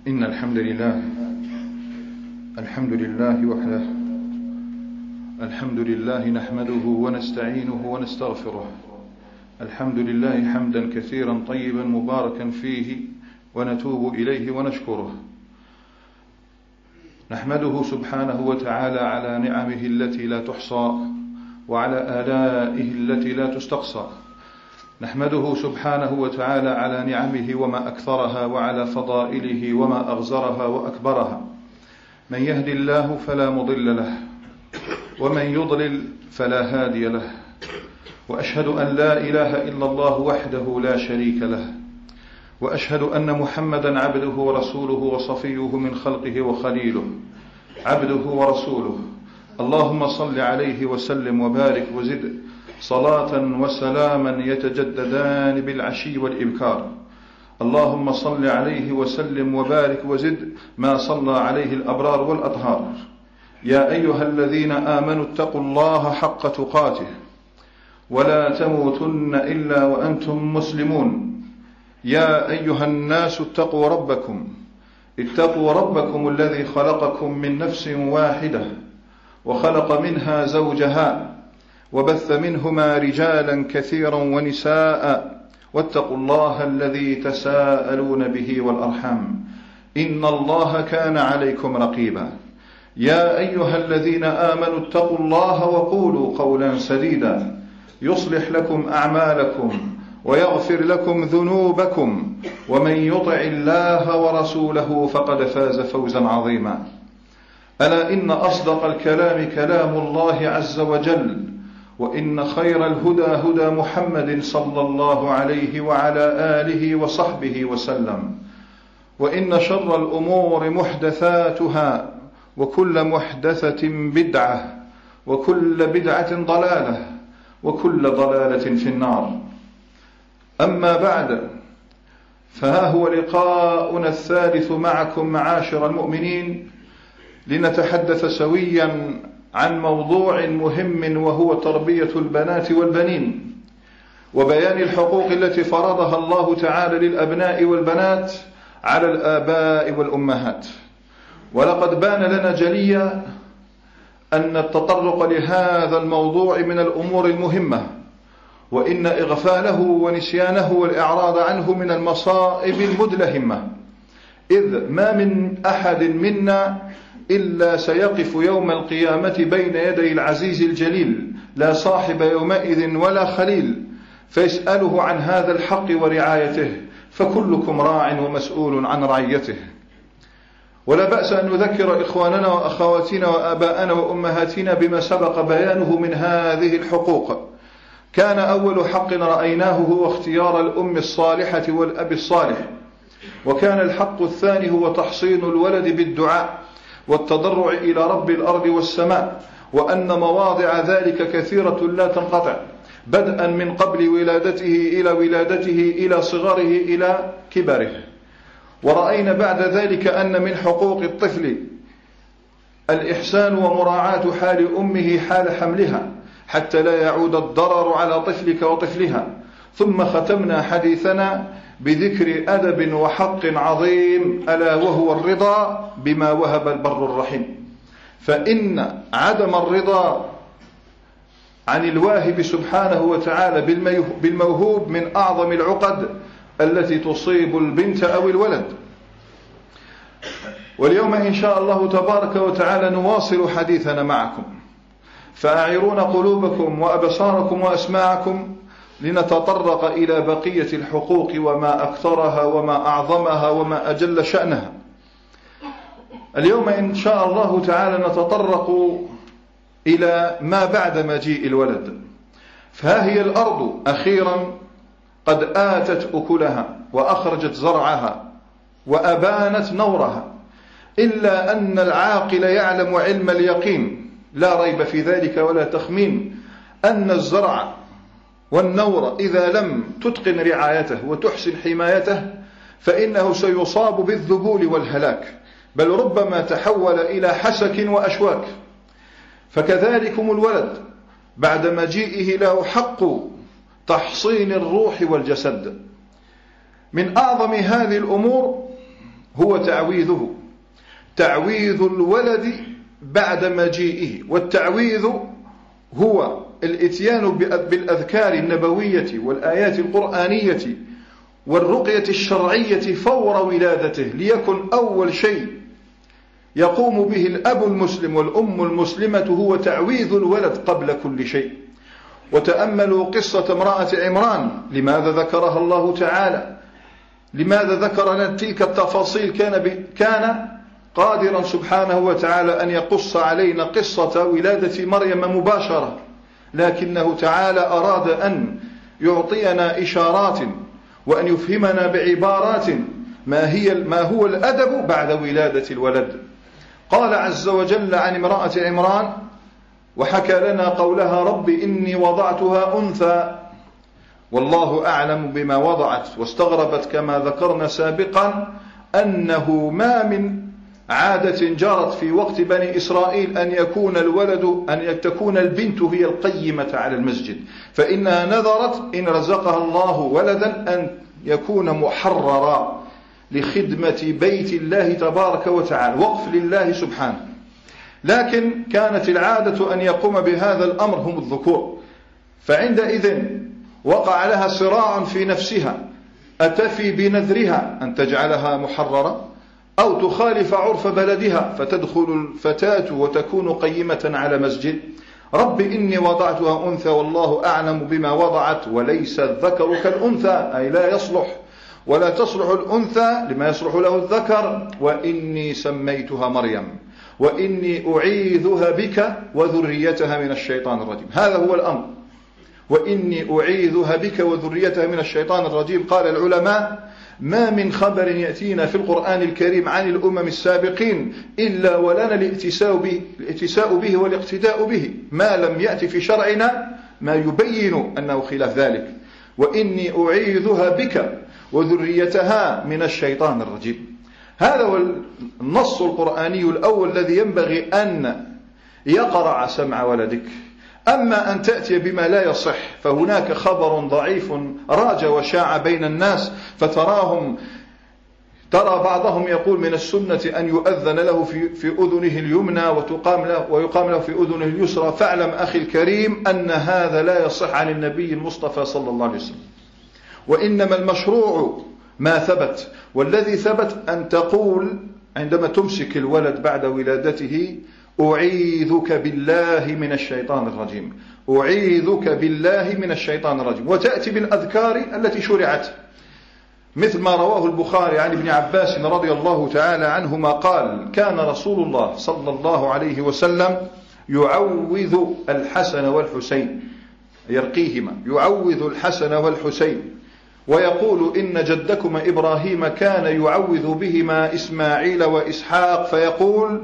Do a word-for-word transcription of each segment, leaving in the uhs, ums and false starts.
إن الحمد لله الحمد لله وحده الحمد لله نحمده ونستعينه ونستغفره. الحمد لله حمدا كثيرا طيبا مباركا فيه، ونتوب إليه ونشكره. نحمده سبحانه وتعالى على نعمه التي لا تحصى، وعلى آلائه التي لا تستقصى. نحمده سبحانه وتعالى على نعمه وما أكثرها، وعلى فضائله وما أغزرها وأكبرها. من يهد الله فلا مضل له، ومن يضلل فلا هادي له. وأشهد أن لا إله إلا الله وحده لا شريك له، وأشهد أن محمدا عبده ورسوله وصفيه من خلقه وخليله، عبده ورسوله. اللهم صل عليه وسلم وبارك وزد صلاة وسلاما يتجددان بالعشي والإبكار. اللهم صل عليه وسلم وبارك وزد ما صلى عليه الأبرار والأطهار. يا أيها الذين آمنوا اتقوا الله حق تقاته، ولا تموتن إلا وأنتم مسلمون. يا أيها الناس اتقوا ربكم اتقوا ربكم الذي خلقكم من نفس واحدة، وخلق منها زوجها، وبث منهما رجالا كثيرا ونساء. واتقوا الله الذي تساءلون به والأرحام، إن الله كان عليكم رقيبا. يا أيها الذين آمنوا اتقوا الله وقولوا قولا سديدا يصلح لكم أعمالكم ويغفر لكم ذنوبكم، ومن يطع الله ورسوله فقد فاز فوزا عظيما. ألا إن أصدق الكلام كلام الله عز وجل، وإن خير الهدى هدى محمد صلى الله عليه وعلى آله وصحبه وسلم. وإن شر الأمور محدثاتها، وكل محدثة بدعة، وكل بدعة ضلالة، وكل ضلالة في النار. أما بعد، فها هو لقاؤنا الثالث معكم معاشر المؤمنين، لنتحدث سويا عن موضوع مهم، وهو تربية البنات والبنين، وبيان الحقوق التي فرضها الله تعالى للأبناء والبنات على الآباء والأمهات. ولقد بان لنا جليا أن التطرق لهذا الموضوع من الأمور المهمة، وإن إغفاله ونسيانه والإعراض عنه من المصائب المدلهمة، إذ ما من أحد منا إلا سيقف يوم القيامة بين يدي العزيز الجليل، لا صاحب يومئذ ولا خليل، فيسأله عن هذا الحق ورعايته، فكلكم راع ومسؤول عن رعيته. ولا بأس أن نذكر إخواننا وأخواتنا وآباءنا وأمهاتنا بما سبق بيانه من هذه الحقوق. كان أول حق رأيناه هو اختيار الأم الصالحة والأب الصالح، وكان الحق الثاني هو تحصين الولد بالدعاء والتضرع إلى رب الأرض والسماء، وأن مواضع ذلك كثيرة لا تنقطع، بدءا من قبل ولادته إلى ولادته إلى صغره إلى كبره. ورأينا بعد ذلك أن من حقوق الطفل الإحسان ومراعاة حال أمه حال حملها، حتى لا يعود الضرر على طفلك وطفلها. ثم ختمنا حديثنا بذكر أدب وحق عظيم، ألا وهو الرضا بما وهب البر الرحيم. فإن عدم الرضا عن الواهب سبحانه وتعالى بالموهوب من أعظم العقد التي تصيب البنت أو الولد. واليوم إن شاء الله تبارك وتعالى نواصل حديثنا معكم، فأعيرون قلوبكم وأبصاركم وأسماعكم لنتطرق إلى بقية الحقوق، وما أكثرها وما أعظمها وما أجل شأنها. اليوم إن شاء الله تعالى نتطرق إلى ما بعد مجيء الولد. فها هي الأرض أخيرا قد آتت أكلها وأخرجت زرعها وأبانت نورها، إلا أن العاقل يعلم علم اليقين، لا ريب في ذلك ولا تخمين، أن الزرع والنور إذا لم تتقن رعايته وتحسن حمايته فإنه سيصاب بالذبول والهلاك، بل ربما تحول إلى حسك وأشواك. فكذلكم الولد بعد مجيئه له حق تحصين الروح والجسد. من أعظم هذه الأمور هو تعويذه، تعويذ الولد بعد مجيئه. والتعويذ هو الاتيان بالأذكار النبوية والآيات القرآنية والرقية الشرعية فور ولادته، ليكن أول شيء يقوم به الأب المسلم والأم المسلمة هو تعويذ الولد قبل كل شيء. وتأملوا قصة امرأة عمران، لماذا ذكرها الله تعالى؟ لماذا ذكر لنا تلك التفاصيل؟ كان كان قادرا سبحانه وتعالى أن يقص علينا قصة ولادة مريم مباشرة، لكنه تعالى أراد أن يعطينا إشارات وأن يفهمنا بعبارات ما هي ما هو الأدب بعد ولادة الولد. قال عز وجل عن امرأة عمران وحكى لنا قولها: رب إني وضعتها أنثى والله أعلم بما وضعت. واستغربت كما ذكرنا سابقا أنه ما من عادة جرت في وقت بني إسرائيل أن يكون الولد أن تكون البنت هي القيمة على المسجد، فإنها نذرت إن رزقها الله ولدا أن يكون محررا لخدمة بيت الله تبارك وتعالى، وقف لله سبحانه. لكن كانت العادة أن يقوم بهذا الأمر هم الذكور، فعندئذ وقع لها صراع في نفسها: أتفي بنذرها أن تجعلها محررة أو تخالف عرف بلدها فتدخل الفتاة وتكون قيمة على مسجد؟ رب إني وضعتها أنثى والله أعلم بما وضعت وليس الذكر كالأنثى، أي لا يصلح ولا تصلح الأنثى لما يصلح له الذكر. وإني سميتها مريم وإني أعيذها بك وذريتها من الشيطان الرجيم. هذا هو الأمر، وإني أعيذها بك وذريتها من الشيطان الرجيم. قال العلماء: ما من خبر يأتينا في القرآن الكريم عن الأمم السابقين إلا ولنا الاتساء به, الاتساء به والاقتداء به، ما لم يأتي في شرعنا ما يبين أنه خلاف ذلك. وإني أعيذها بك وذريتها من الشيطان الرجيم. هذا هو النص القرآني الأول الذي ينبغي أن يقرع سمع ولدك. أما أن تأتي بما لا يصح فهناك خبر ضعيف راج وشاع بين الناس، فتراهم ترى بعضهم يقول من السنة أن يؤذن له في, في أذنه اليمنى وتقام له ويقام له في أذنه اليسرى. فاعلم أخي الكريم أن هذا لا يصح عن النبي المصطفى صلى الله عليه وسلم، وإنما المشروع ما ثبت. والذي ثبت أن تقول عندما تمسك الولد بعد ولادته: أعيذك بالله من الشيطان الرجيم، أعيذك بالله من الشيطان الرجيم، وتأتي بالأذكار التي شرعت، مثل ما رواه البخاري عن ابن عباس رضي الله تعالى عنهما قال: كان رسول الله صلى الله عليه وسلم يعوذ الحسن والحسين، يرقيهما، يعوذ الحسن والحسين، ويقول: إن جدكما إبراهيم كان يعوذ بهما إسماعيل وإسحاق، فيقول: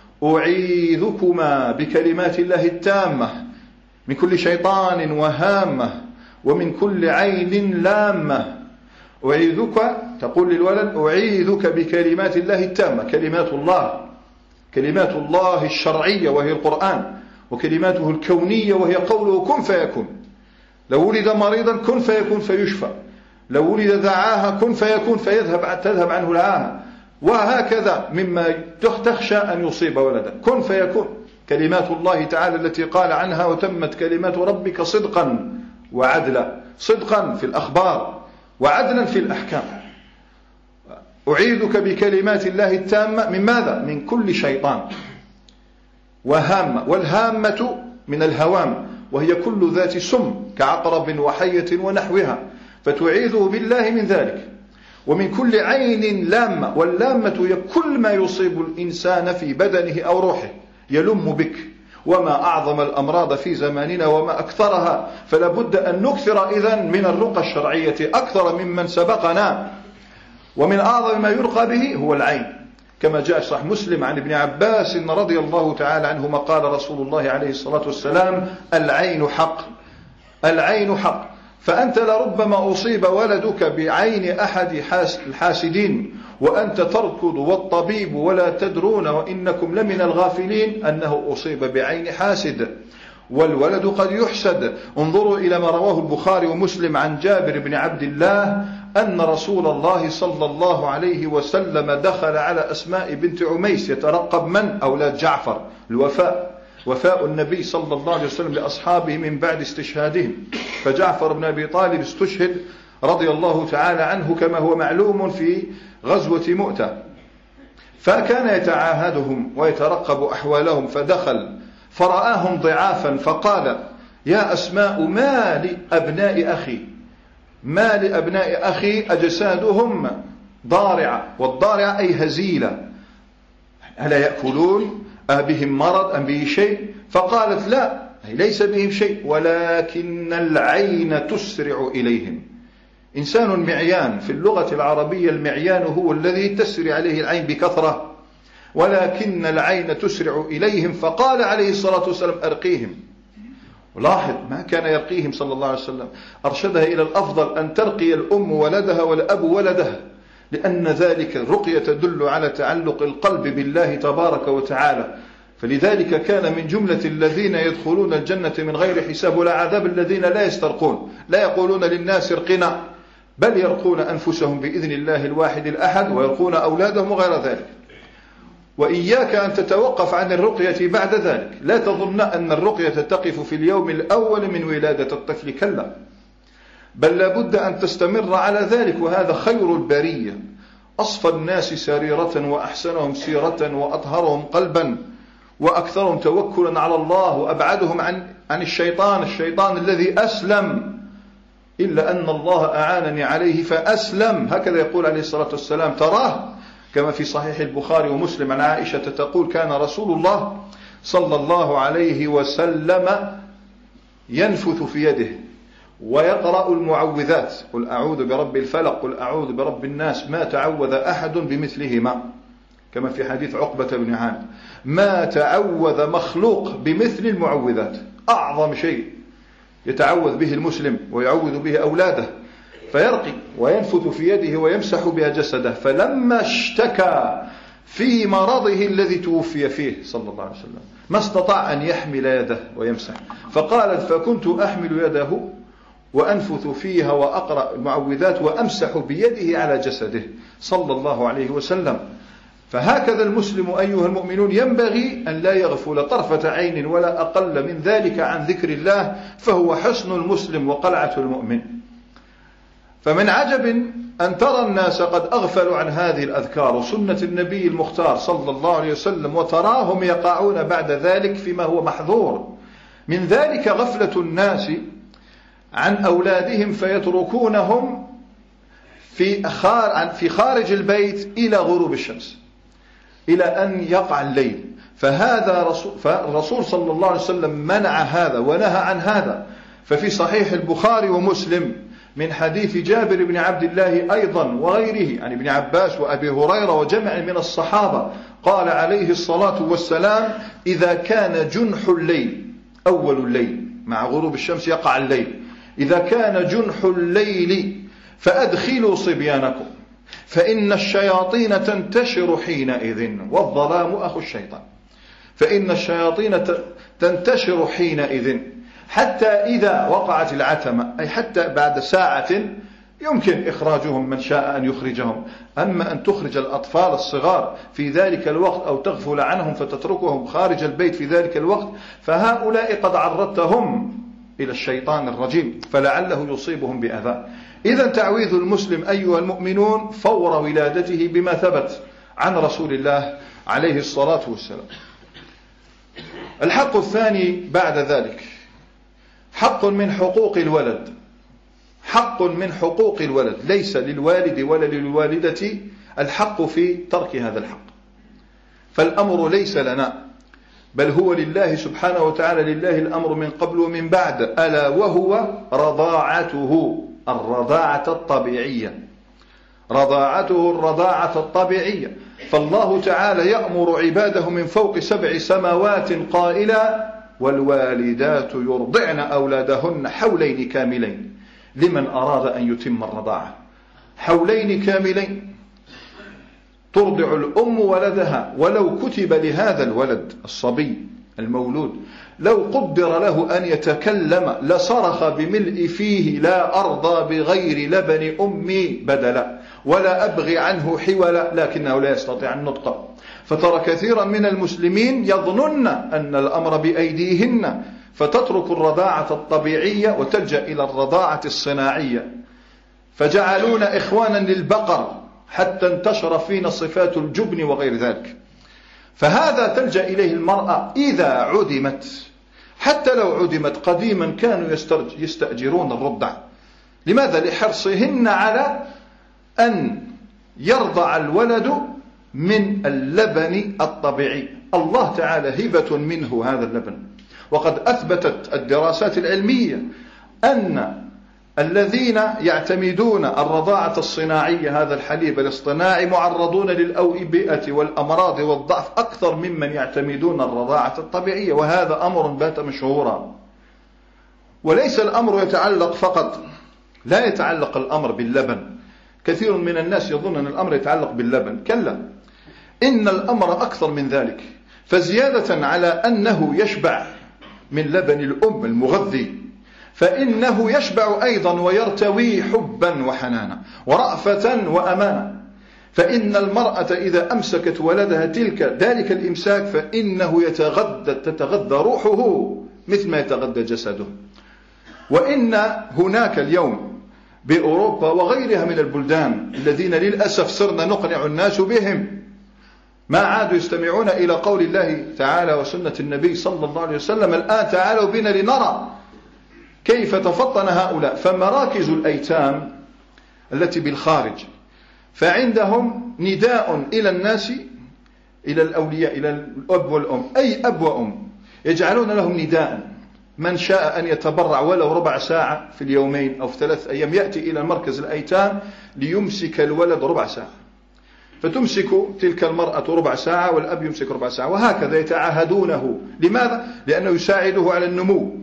أعيذكما بكلمات الله التامة من كل شيطان وهامة ومن كل عين لامة. أعيذك، تقول للولد: أعيذك بكلمات الله التامة، كلمات الله، كلمات الله الشرعية وهي القرآن، وكلماته الكونية وهي قوله كن فيكون. لو ولد مريضا كن فيكون فيشفى، لو ولد ذعاها كن فيكون فيذهب تذهب عنه العاهة، وهكذا مما تخشى أن يصيب ولدا كن فيكون. كلمات الله تعالى التي قال عنها: وتمت كلمات ربك صدقا وعدلا، صدقا في الأخبار وعدلا في الأحكام. أعيذك بكلمات الله التامة من ماذا؟ من كل شيطان وهامة، والهامة من الهوام وهي كل ذات سم كعقرب وحية ونحوها، فتعيذه بالله من ذلك. ومن كل عين لامة، واللامة هي كل ما يصيب الإنسان في بدنه أو روحه يلم بك، وما أعظم الأمراض في زماننا وما أكثرها، فلا بد أن نكثر إذن من الرقى الشرعية أكثر ممن سبقنا. ومن أعظم ما يرقى به هو العين، كما جاء صحيح مسلم عن ابن عباس رضي الله تعالى عنهما قال رسول الله عليه الصلاة والسلام: العين حق، العين حق. فأنت لربما أصيب ولدك بعين أحد الحاسدين وأنت تركض والطبيب ولا تدرون وإنكم لمن الغافلين أنه أصيب بعين حاسد، والولد قد يحسد. انظروا إلى ما رواه البخاري ومسلم عن جابر بن عبد الله أن رسول الله صلى الله عليه وسلم دخل على أسماء بنت عميس يترقب من؟ أولاد جعفر، الوفاء، وفاء النبي صلى الله عليه وسلم لأصحابه من بعد استشهادهم. فجعفر بن أبي طالب استشهد رضي الله تعالى عنه كما هو معلوم في غزوة مؤتة، فكان يتعاهدهم ويترقب أحوالهم، فدخل فرآهم ضعافا فقال: يا أسماء، ما لأبناء أخي ما لأبناء أخي أجسادهم ضارعة، والضارعة أي هزيلة، ألا يأكلون؟ أبهم مرض أم به شيء؟ فقالت: لا، ليس بهم شيء، ولكن العين تسرع إليهم. إنسان معيان، في اللغة العربية المعيان هو الذي تسرع عليه العين بكثرة، ولكن العين تسرع إليهم. فقال عليه الصلاة والسلام: أرقيهم. ولاحظ، ما كان يرقيهم صلى الله عليه وسلم، أرشدها إلى الأفضل أن ترقي الأم ولدها والأب ولدها، لأن ذلك الرقية تدل على تعلق القلب بالله تبارك وتعالى. فلذلك كان من جملة الذين يدخلون الجنة من غير حساب ولا عذاب الذين لا يسترقون، لا يقولون للناس ارقنا، بل يرقون أنفسهم بإذن الله الواحد الأحد، ويرقون أولادهم وغير ذلك. وإياك أن تتوقف عن الرقية بعد ذلك، لا تظن أن الرقية تقف في اليوم الأول من ولادة الطفل، كلا، بل لابد أن تستمر على ذلك. وهذا خير البرية، أصفى الناس سريرة وأحسنهم سيرة وأطهرهم قلبا وأكثرهم توكلا على الله وأبعدهم عن عن الشيطان الشيطان الذي أسلم، إلا أن الله أعانني عليه فأسلم، هكذا يقول عليه الصلاة والسلام. تراه كما في صحيح البخاري ومسلم عن عائشة تقول: كان رسول الله صلى الله عليه وسلم ينفث في يده ويقرأ المعوذات: قل أعوذ برب الفلق، قل أعوذ برب الناس، ما تعوذ أحد بمثلهما، كما في حديث عقبة بن عامر: ما تعوذ مخلوق بمثل المعوذات، أعظم شيء يتعوذ به المسلم ويعوذ به أولاده. فيرقي وينفث في يده ويمسح بها جسده. فلما اشتكى في مرضه الذي توفي فيه صلى الله عليه وسلم ما استطاع أن يحمل يده ويمسح، فقالت: فكنت أحمل يده وأنفث فيها وأقرأ المعوذات وأمسح بيده على جسده صلى الله عليه وسلم. فهكذا المسلم أيها المؤمنون ينبغي أن لا يغفل طرفة عين ولا أقل من ذلك عن ذكر الله، فهو حصن المسلم وقلعة المؤمن. فمن عجب أن ترى الناس قد أغفلوا عن هذه الأذكار وسنة النبي المختار صلى الله عليه وسلم، وتراهم يقعون بعد ذلك فيما هو محظور. من ذلك غفلة الناس عن أولادهم فيتركونهم في خارج البيت إلى غروب الشمس، إلى أن يقع الليل. فهذا رسول فالرسول صلى الله عليه وسلم منع هذا ونهى عن هذا. ففي صحيح البخاري ومسلم من حديث جابر بن عبد الله أيضا وغيره عن ابن عباس وأبي هريرة وجمع من الصحابة قال عليه الصلاة والسلام: إذا كان جنح الليل، أول الليل مع غروب الشمس يقع الليل، إذا كان جنح الليل فأدخلوا صبيانكم فإن الشياطين تنتشر حينئذ، والظلام أخو الشيطان. فإن الشياطين تنتشر حينئذ حتى إذا وقعت العتمة، أي حتى بعد ساعة يمكن إخراجهم من شاء أن يخرجهم. أما أن تخرج الأطفال الصغار في ذلك الوقت أو تغفل عنهم فتتركهم خارج البيت في ذلك الوقت، فهؤلاء قد عرضتهم إلى الشيطان الرجيم فلعله يصيبهم بأذى. إذن تعويذ المسلم أيها المؤمنون فور ولادته بما ثبت عن رسول الله عليه الصلاة والسلام. الحق الثاني بعد ذلك حق من حقوق الولد، حق من حقوق الولد، ليس للوالد ولا للوالدة الحق في ترك هذا الحق، فالأمر ليس لنا بل هو لله سبحانه وتعالى. لله الأمر من قبل ومن بعد، ألا وهو رضاعته، الرضاعة الطبيعية، رضاعته الرضاعة الطبيعية. فالله تعالى يأمر عباده من فوق سبع سماوات قائلا: والوالدات يرضعن أولادهن حولين كاملين لمن أراد أن يتم الرضاعة. حولين كاملين ترضع الأم ولدها ولو كتب لهذا الولد الصبي المولود لو قدر له أن يتكلم لصرخ بملء فيه: لا أرضى بغير لبن أمي بدلا ولا أبغي عنه حولا، لكنه لا يستطيع النطق. فترى كثيرا من المسلمين يظنن أن الأمر بأيديهن، فتترك الرضاعة الطبيعية وتلجأ إلى الرضاعة الصناعية، فجعلون إخوانا للبقر حتى انتشر فينا صفات الجبن وغير ذلك. فهذا تلجأ إليه المرأة إذا عدمت. حتى لو عدمت قديما كانوا يستأجرون الرضع. لماذا؟ لحرصهن على أن يرضع الولد من اللبن الطبيعي. الله تعالى هبة منه هذا اللبن، وقد أثبتت الدراسات العلمية أن الذين يعتمدون الرضاعة الصناعية، هذا الحليب الاصطناعي، معرضون للأوبئة والأمراض والضعف أكثر ممن يعتمدون الرضاعة الطبيعية. وهذا أمر بات مشهورا. وليس الأمر يتعلق فقط، لا يتعلق الأمر باللبن. كثير من الناس يظن أن الأمر يتعلق باللبن، كلا، إن الأمر أكثر من ذلك. فزيادة على أنه يشبع من لبن الأم المغذي، فإنه يشبع أيضا ويرتوي حبا وحنانا ورأفة وأمانا. فإن المرأة إذا أمسكت ولدها تلك ذلك الإمساك فإنه يتغذى تتغذى روحه مثل ما يتغذى جسده. وإن هناك اليوم بأوروبا وغيرها من البلدان الذين للأسف صرنا نقنع الناس بهم، ما عادوا يستمعون إلى قول الله تعالى وسنة النبي صلى الله عليه وسلم. الآن تعالوا بنا لنرى كيف تفطن هؤلاء. فمراكز الأيتام التي بالخارج، فعندهم نداء إلى الناس، إلى الأولياء، إلى الأب والأم، أي أب وأم يجعلون لهم نداء: من شاء أن يتبرع ولو ربع ساعة في اليومين أو في ثلاث أيام يأتي إلى مركز الأيتام ليمسك الولد ربع ساعة. فتمسك تلك المرأة ربع ساعة والأب يمسك ربع ساعة، وهكذا يتعاهدونه. لماذا؟ لأنه يساعده على النمو.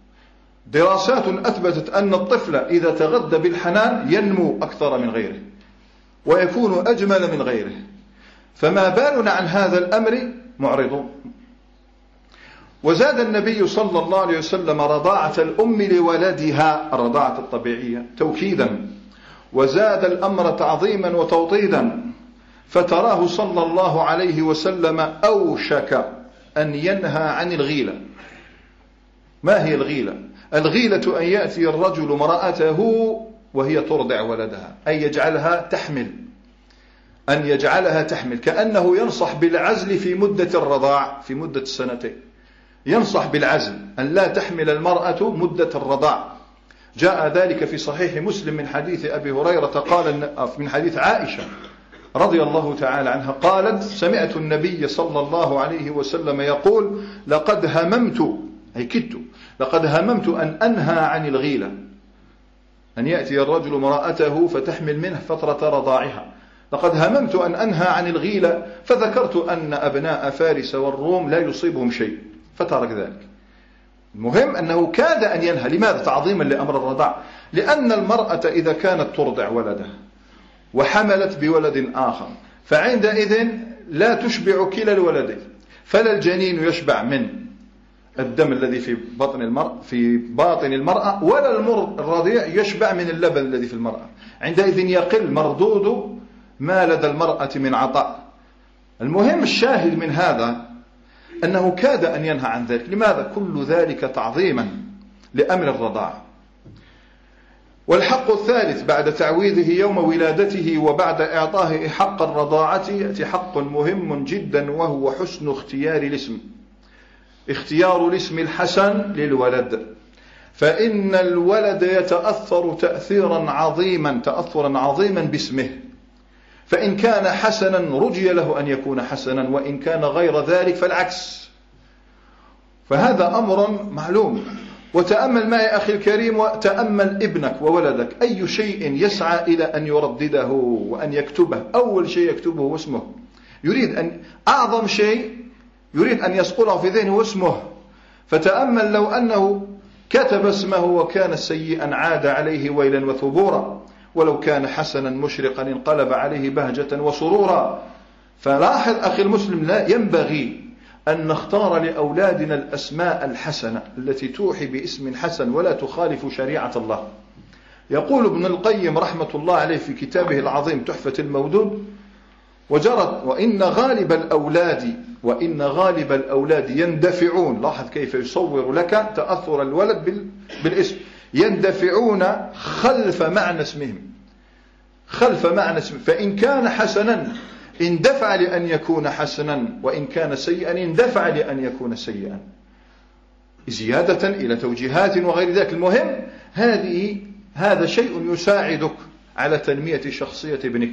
دراسات أثبتت أن الطفل إذا تغذى بالحنان ينمو أكثر من غيره ويكون أجمل من غيره. فما بالنا عن هذا الأمر معرضون. وزاد النبي صلى الله عليه وسلم رضاعة الأم لولدها، الرضاعة الطبيعية، توكيدا، وزاد الأمر تعظيما وتوطيدا. فتراه صلى الله عليه وسلم أوشك أن ينهى عن الغيلة. ما هي الغيلة؟ الغيلة أن يأتي الرجل امرأته وهي ترضع ولدها، أن يجعلها تحمل، أن يجعلها تحمل، كأنه ينصح بالعزل في مدة الرضاع، في مدة السنتين ينصح بالعزل، أن لا تحمل المرأة مدة الرضاع. جاء ذلك في صحيح مسلم من حديث أبي هريرة قال، من حديث عائشة رضي الله تعالى عنها قالت: سمعت النبي صلى الله عليه وسلم يقول: لقد هممت، أي كدت، لقد هممت أن أنهى عن الغيلة، أن يأتي الرجل امرأته فتحمل منه فترة رضاعها. لقد هممت أن أنهى عن الغيلة، فذكرت أن أبناء فارس والروم لا يصيبهم شيء فترك ذلك. المهم أنه كاد أن ينهى. لماذا؟ تعظيما لأمر الرضاع. لأن المرأة إذا كانت ترضع ولدها وحملت بولد آخر فعندئذ لا تشبع كلا الولدين، فلا الجنين يشبع من الدم الذي في بطن المرأة في باطن المرأة، ولا الرضيع يشبع من اللبن الذي في المرأة. عندئذ يقل مردود ما لدى المرأة من عطاء. المهم الشاهد من هذا أنه كاد أن ينهى عن ذلك. لماذا؟ كل ذلك تعظيما لأمر الرضاعة. والحق الثالث بعد تعويضه يوم ولادته وبعد إعطائه حق الرضاعة يأتي حق مهم جدا، وهو حسن اختيار الاسم، اختيار الاسم الحسن للولد. فإن الولد يتأثر تأثيرا عظيما تأثرا عظيما باسمه. فإن كان حسنا رجي له أن يكون حسنا، وإن كان غير ذلك فالعكس. فهذا أمر معلوم. وتأمل معي أخي الكريم، وتأمل ابنك وولدك، أي شيء يسعى إلى أن يردده وأن يكتبه، أول شيء يكتبه هو اسمه. يريد أن أعظم شيء يريد أن يسقله في ذهنه اسمه. فتأمل لو أنه كتب اسمه وكان سيئا عاد عليه ويلا وثبورا، ولو كان حسنا مشرقا انقلب عليه بهجة وسرورا. فلاحظ أخي المسلم، لا ينبغي أن نختار لأولادنا الأسماء الحسنة التي توحي باسم حسن ولا تخالف شريعة الله. يقول ابن القيم رحمة الله عليه في كتابه العظيم تحفة المودود: وجرت وإن غالب الأولاد وإن غالب الأولاد يندفعون، لاحظ كيف يصور لك تأثر الولد بالاسم، يندفعون خلف معنى اسمهم، خلف معنى اسمهم، فإن كان حسنا اندفع لأن يكون حسنا، وإن كان سيئا اندفع لأن يكون سيئا، زيادة إلى توجيهات وغير ذلك. المهم هذه هذا شيء يساعدك على تنمية شخصية ابنك.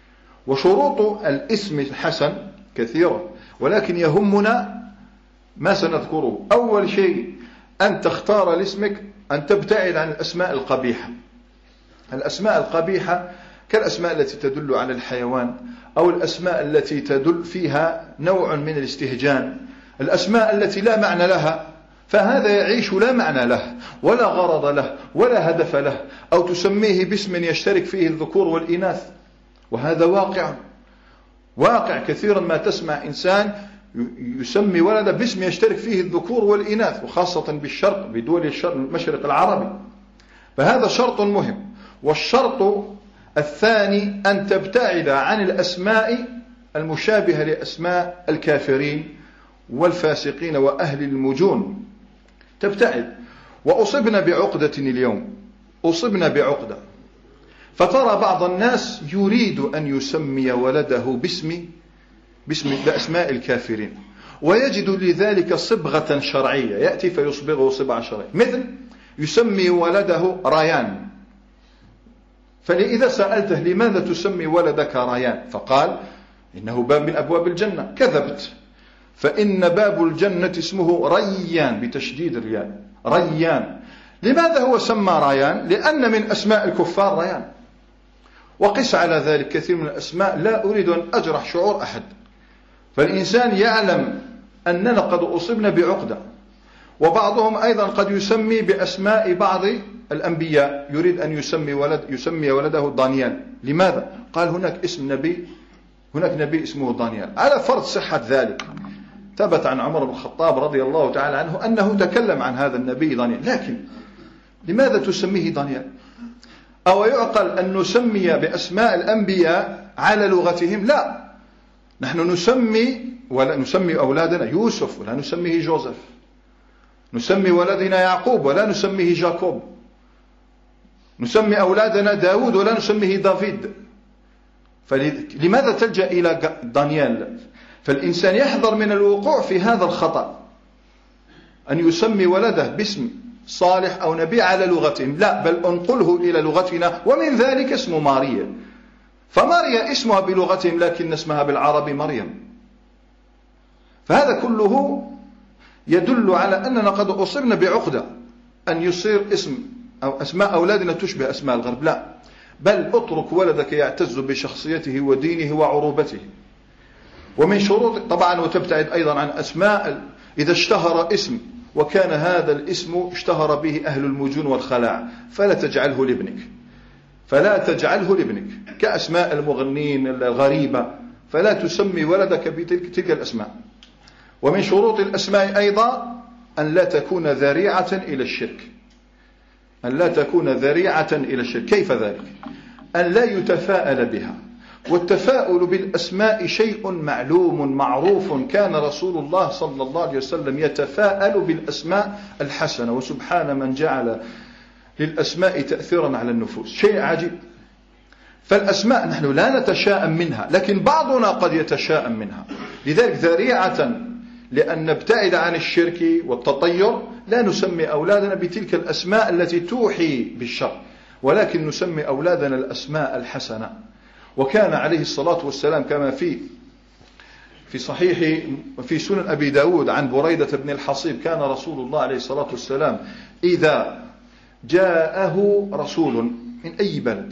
وشروط الاسم الحسن كثيرة، ولكن يهمنا ما سنذكره. أول شيء أن تختار لاسمك أن تبتعد عن الأسماء القبيحة. الأسماء القبيحة كالأسماء التي تدل على الحيوان، أو الأسماء التي تدل فيها نوع من الاستهجان، الأسماء التي لا معنى لها، فهذا يعيش لا معنى له ولا غرض له ولا هدف له. أو تسميه باسم يشترك فيه الذكور والإناث، وهذا واقع واقع كثيرا ما تسمع إنسان يسمي ولده باسم يشترك فيه الذكور والإناث، وخاصة بالشرق، بدول الشرق المشرق العربي. فهذا شرط مهم. والشرط الثاني أن تبتعد عن الأسماء المشابهة لأسماء الكافرين والفاسقين وأهل المجون، تبتعد. وأصبنا بعقدة اليوم، أصبنا بعقدة، فترى بعض الناس يريد أن يسمي ولده باسم باسم بأسماء الكافرين، ويجد لذلك صبغة شرعية، يأتي فيصبغه صبغة شرعية، مثل يسمي ولده ريان. فإذا سألته لماذا تسمي ولدك ريان، فقال إنه باب من أبواب الجنة. كذبت، فإن باب الجنة اسمه ريان بتشديد الياء، ريان. لماذا هو سمى ريان؟ لأن من أسماء الكفار ريان. وقس على ذلك كثير من الأسماء، لا أريد أن أجرح شعور أحد، فالإنسان يعلم أننا قد أصبنا بعقدة. وبعضهم أيضا قد يسمي بأسماء بعض الأنبياء، يريد أن يسمي ولد يسمي ولده دانيال. لماذا؟ قال هناك اسم نبي، هناك نبي اسمه دانيال، على فرض صحة ذلك. ثبت عن عمر بن الخطاب رضي الله تعالى عنه أنه تكلم عن هذا النبي دانيال، لكن لماذا تسميه دانيال؟ أو يعقل أن نسمي بأسماء الأنبياء على لغتهم؟ لا، نحن نسمي ولا نسمي أولادنا يوسف ولا نسميه جوزيف، نسمي ولدنا يعقوب ولا نسميه جاكوب، نسمي أولادنا داود ولا نسميه دافيد. فلماذا تلجأ إلى دانيال؟ فالإنسان يحذر من الوقوع في هذا الخطأ، أن يسمي ولده باسم صالح أو نبي على لغتهم، لا، بل أنقله إلى لغتنا. ومن ذلك اسم ماريا، فماريا اسمها بلغتهم لكن اسمها بالعربي مريم. فهذا كله يدل على أننا قد أصبنا بعقدة أن يصير اسم أو أسماء أولادنا تشبه أسماء الغرب، لا، بل اترك ولدك يعتز بشخصيته ودينه وعروبته. ومن شروط طبعا، وتبتعد أيضا عن أسماء إذا اشتهر اسم وكان هذا الاسم اشتهر به أهل المجون والخلاع، فلا تجعله لابنك، فلا تجعله لابنك كأسماء المغنين الغريبة، فلا تسمي ولدك بتلك الأسماء. ومن شروط الأسماء أيضا أن لا تكون ذريعة إلى الشرك، أن لا تكون ذريعة إلى الشرك. كيف ذلك؟ أن لا يتفاءل بها. والتفاؤل بالأسماء شيء معلوم معروف، كان رسول الله صلى الله عليه وسلم يتفاءل بالأسماء الحسنة، وسبحان من جعل للأسماء تأثيرا على النفوس، شيء عجيب. فالأسماء نحن لا نتشاءم منها، لكن بعضنا قد يتشاءم منها. لذلك ذريعة لأن نبتعد عن الشرك والتطير لا نسمي أولادنا بتلك الأسماء التي توحي بالشر، ولكن نسمي أولادنا الأسماء الحسنة. وكان عليه الصلاة والسلام كما في في صحيح في سنن أبي داود عن بريدة بن الحصيب، كان رسول الله عليه الصلاة والسلام إذا جاءه رسول من أي بلد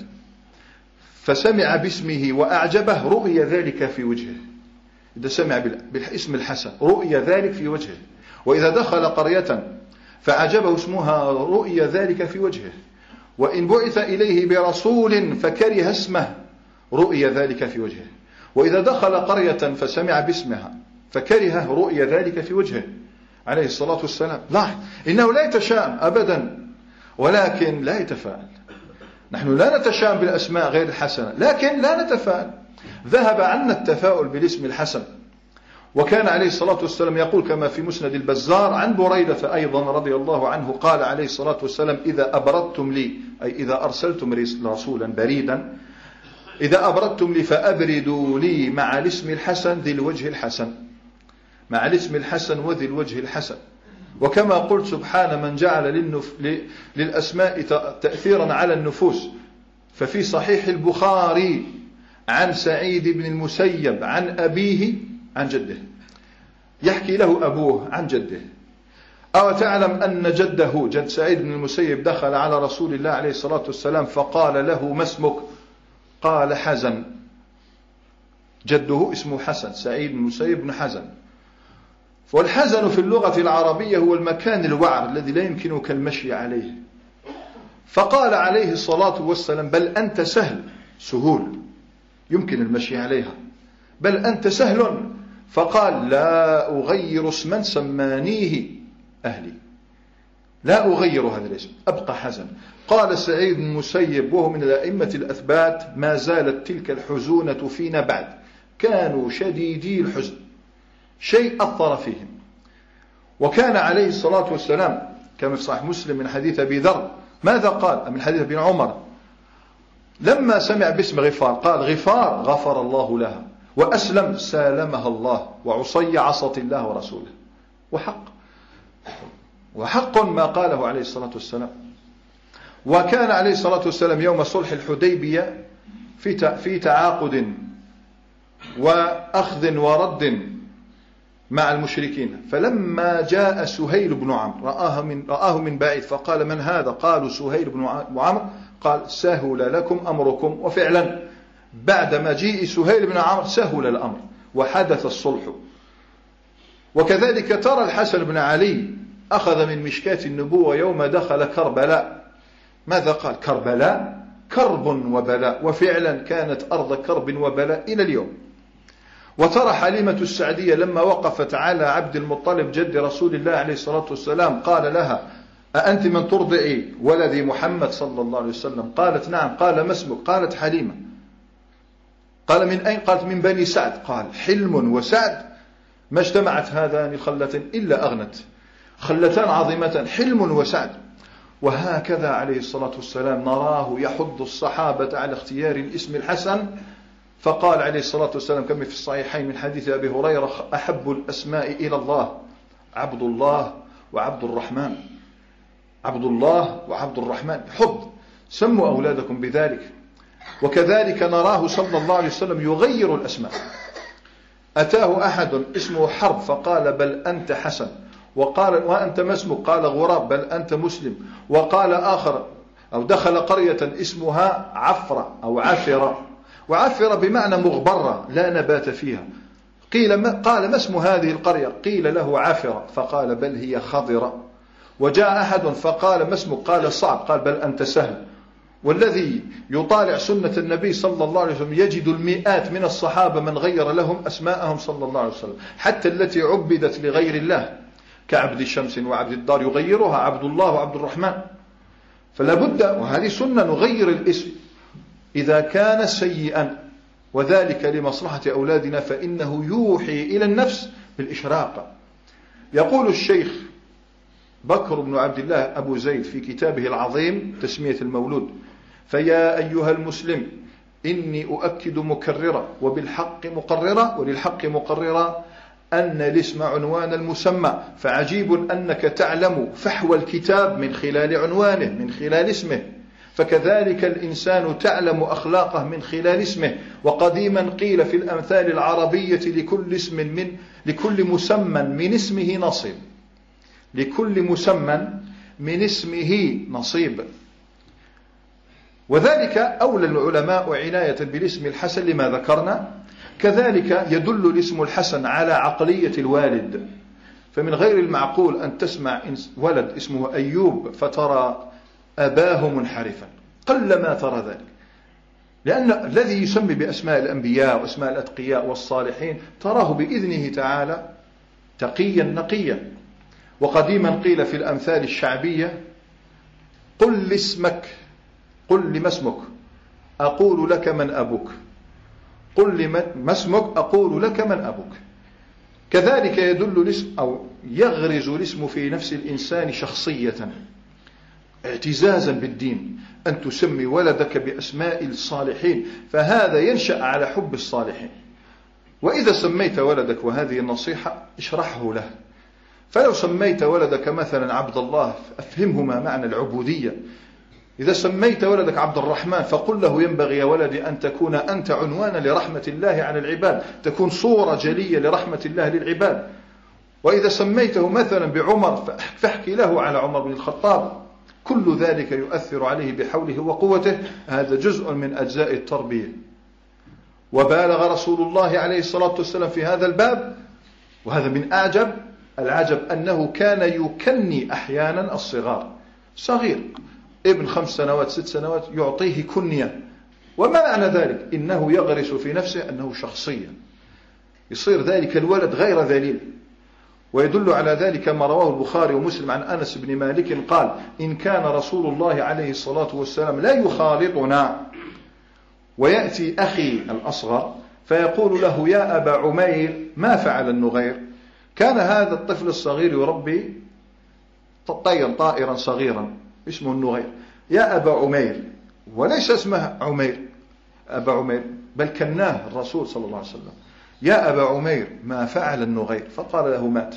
فسمع باسمه وأعجبه رؤي ذلك في وجهه. إذا سمع بالاسم الحسن رؤي ذلك في وجهه، وإذا دخل قرية فأعجبه اسمها رؤي ذلك في وجهه، وإن بعث إليه برسول فكره اسمه رؤي ذلك في وجهه، وإذا دخل قرية فسمع باسمها فكره رؤية ذلك في وجهه عليه الصلاة والسلام. لاحظ إنه لا يتشائم أبدا، ولكن لا يتفاءل. نحن لا نتشائم بالأسماء غير الحسنة، لكن لا نتفاءل. ذهب عنا التفاؤل بالاسم الحسن. وكان عليه الصلاة والسلام يقول كما في مسند البزار عن بريدة أيضا رضي الله عنه قال عليه الصلاة والسلام: إذا أبردتم لي، أي إذا أرسلتم رسولا بريدا، إذا أبردتم لي فأبردوا لي مع الاسم الحسن ذي الوجه الحسن، مع الاسم الحسن وذي الوجه الحسن. وكما قلت سبحان من جعل للنف... للأسماء تأثيرا على النفوس. ففي صحيح البخاري عن سعيد بن المسيب عن أبيه عن جده، يحكي له أبوه عن جده: أو تعلم أن جده جد سعيد بن المسيب دخل على رسول الله عليه الصلاة والسلام فقال له: ما اسمك؟ قال: حزن. جده اسمه حسن، سعيد بن المسيب بن حزن. والحزن في اللغة العربية هو المكان الوعر الذي لا يمكنك المشي عليه. فقال عليه الصلاة والسلام: بل أنت سهل، سهول يمكن المشي عليها، بل أنت سهل. فقال: لا أغير اسما سمانيه أهلي، لا أغير هذا الاسم، أبقى حزن. قال سعيد بن المسيب وهو من الأئمة الأثبات: ما زالت تلك الحزونة فينا بعد، كانوا شديدي الحزن، شيء أثر فيهم. وكان عليه الصلاة والسلام كما في صحيح مسلم من حديث أبي ذر ماذا قال؟ من حديث ابن عمر لما سمع باسم غفار قال: غفار غفر الله لها، وأسلم سالمها الله، وعصي عصت الله ورسوله. وحق وحق ما قاله عليه الصلاة والسلام. وكان عليه الصلاة والسلام يوم صلح الحديبية في في تعاقد وأخذ ورد مع المشركين. فلما جاء سهيل بن عمرو رآه من رآه من بعيد فقال: من هذا؟ قالوا: سهيل بن عمرو. قال: سهل لكم أمركم. وفعلا بعد مجيء سهيل بن عمرو سهل الأمر وحدث الصلح. وكذلك ترى الحسن بن علي أخذ من مشكاة النبوة يوم دخل كربلاء ماذا قال؟ كربلاء كرب وبلاء، وفعلا كانت أرض كرب وبلاء إلى اليوم. وترى حليمة السعدية لما وقفت على عبد المطلب جد رسول الله عليه الصلاة والسلام قال لها: أأنت من ترضعي ولدي محمد صلى الله عليه وسلم؟ قالت: نعم. قال: ما اسمك؟ قالت: حليمة. قال: من أين؟ قالت: من بني سعد. قال: حلم وسعد ما اجتمعت هذان الخلتان إلا أغنت، خلتان عظيمتان، حلم وسعد. وهكذا عليه الصلاة والسلام نراه يحض الصحابة على اختيار الاسم الحسن. فقال عليه الصلاة والسلام كما في الصحيحين من حديث أبي هريرة: أحب الأسماء إلى الله عبد الله وعبد الرحمن، عبد الله وعبد الرحمن، حب، سموا أولادكم بذلك. وكذلك نراه صلى الله عليه وسلم يغير الأسماء. أتاه أحد اسمه حرب فقال: بل أنت حسن. وقال: وأنت ما اسمك؟ قال: غراب. بل أنت مسلم. وقال آخر أو دخل قرية اسمها عفرة أو عفرة، وعفرة بمعنى مغبرة لا نبات فيها. قيل ما قال: ما اسم هذه القرية؟ قيل له عفرة، فقال: بل هي خضرة. وجاء أحد فقال: ما اسمك؟ قال: صعب. قال: بل أنت سهل. والذي يطالع سنة النبي صلى الله عليه وسلم يجد المئات من الصحابة من غير لهم أسماءهم صلى الله عليه وسلم، حتى التي عبدت لغير الله كعبد الشمس وعبد الدار يغيرها عبد الله وعبد الرحمن. فلا بد، وهذه سنة، نغير الاسم إذا كان سيئا، وذلك لمصلحة أولادنا، فإنه يوحي إلى النفس بالإشراق. يقول الشيخ بكر بن عبد الله أبو زيد في كتابه العظيم تسمية المولود: فيا أيها المسلم إني أؤكد مكررا وبالحق مقررا وللحق مقررا أن الاسم عنوان المسمى، فعجيب أنك تعلم فحوى الكتاب من خلال عنوانه، من خلال اسمه، فكذلك الإنسان تعلم أخلاقه من خلال اسمه. وقديما قيل في الأمثال العربية: لكل اسم من لكل مسمى من اسمه نصيب، لكل مسمى من اسمه نصيب. وذلك أولى العلماء عناية بالاسم الحسن لما ذكرنا. كذلك يدل الاسم الحسن على عقلية الوالد، فمن غير المعقول أن تسمع ولد اسمه أيوب فترى أباه منحرفا، قل ما ترى ذلك، لأن الذي يسمي بأسماء الأنبياء وأسماء الأتقياء والصالحين تراه بإذنه تعالى تقيا نقيا. وقديما قيل في الأمثال الشعبية: قل لي اسمك، قل لي ما اسمك أقول لك من أبوك، قل لي ما اسمك أقول لك من أبوك. كذلك يدل الاسم أو يغرز الاسم في نفس الإنسان شخصية، اعتزازا بالدين، أن تسمي ولدك بأسماء الصالحين، فهذا ينشأ على حب الصالحين. وإذا سميت ولدك، وهذه النصيحة، اشرحه له. فلو سميت ولدك مثلا عبد الله أفهمه ما معنى العبودية. إذا سميت ولدك عبد الرحمن فقل له: ينبغي يا ولدي أن تكون أنت عنوانا لرحمة الله على العباد، تكون صورة جلية لرحمة الله للعباد. وإذا سميته مثلا بعمر فاحكي له على عمر بن الخطاب. كل ذلك يؤثر عليه بحوله وقوته. هذا جزء من أجزاء التربية. وبالغ رسول الله عليه الصلاة والسلام في هذا الباب، وهذا من أعجب العجب، أنه كان يكني أحيانا الصغار. صغير ابن خمس سنوات ست سنوات يعطيه كنية. وما معنى ذلك؟ إنه يغرس في نفسه أنه شخصيا، يصير ذلك الولد غير ذليل. ويدل على ذلك ما رواه البخاري ومسلم عن أنس بن مالك قال: إن كان رسول الله عليه الصلاة والسلام لا يخالطنا ويأتي أخي الأصغر فيقول له: يا أبا عمير ما فعل النغير. كان هذا الطفل الصغير يربي طيرا طائرا صغيرا اسمه النغير. يا أبا عمير، وليس اسمه عمير أبا عمير، بل كناه الرسول صلى الله عليه وسلم: يا أبا عمير ما فعل النغير، فقال له: مات.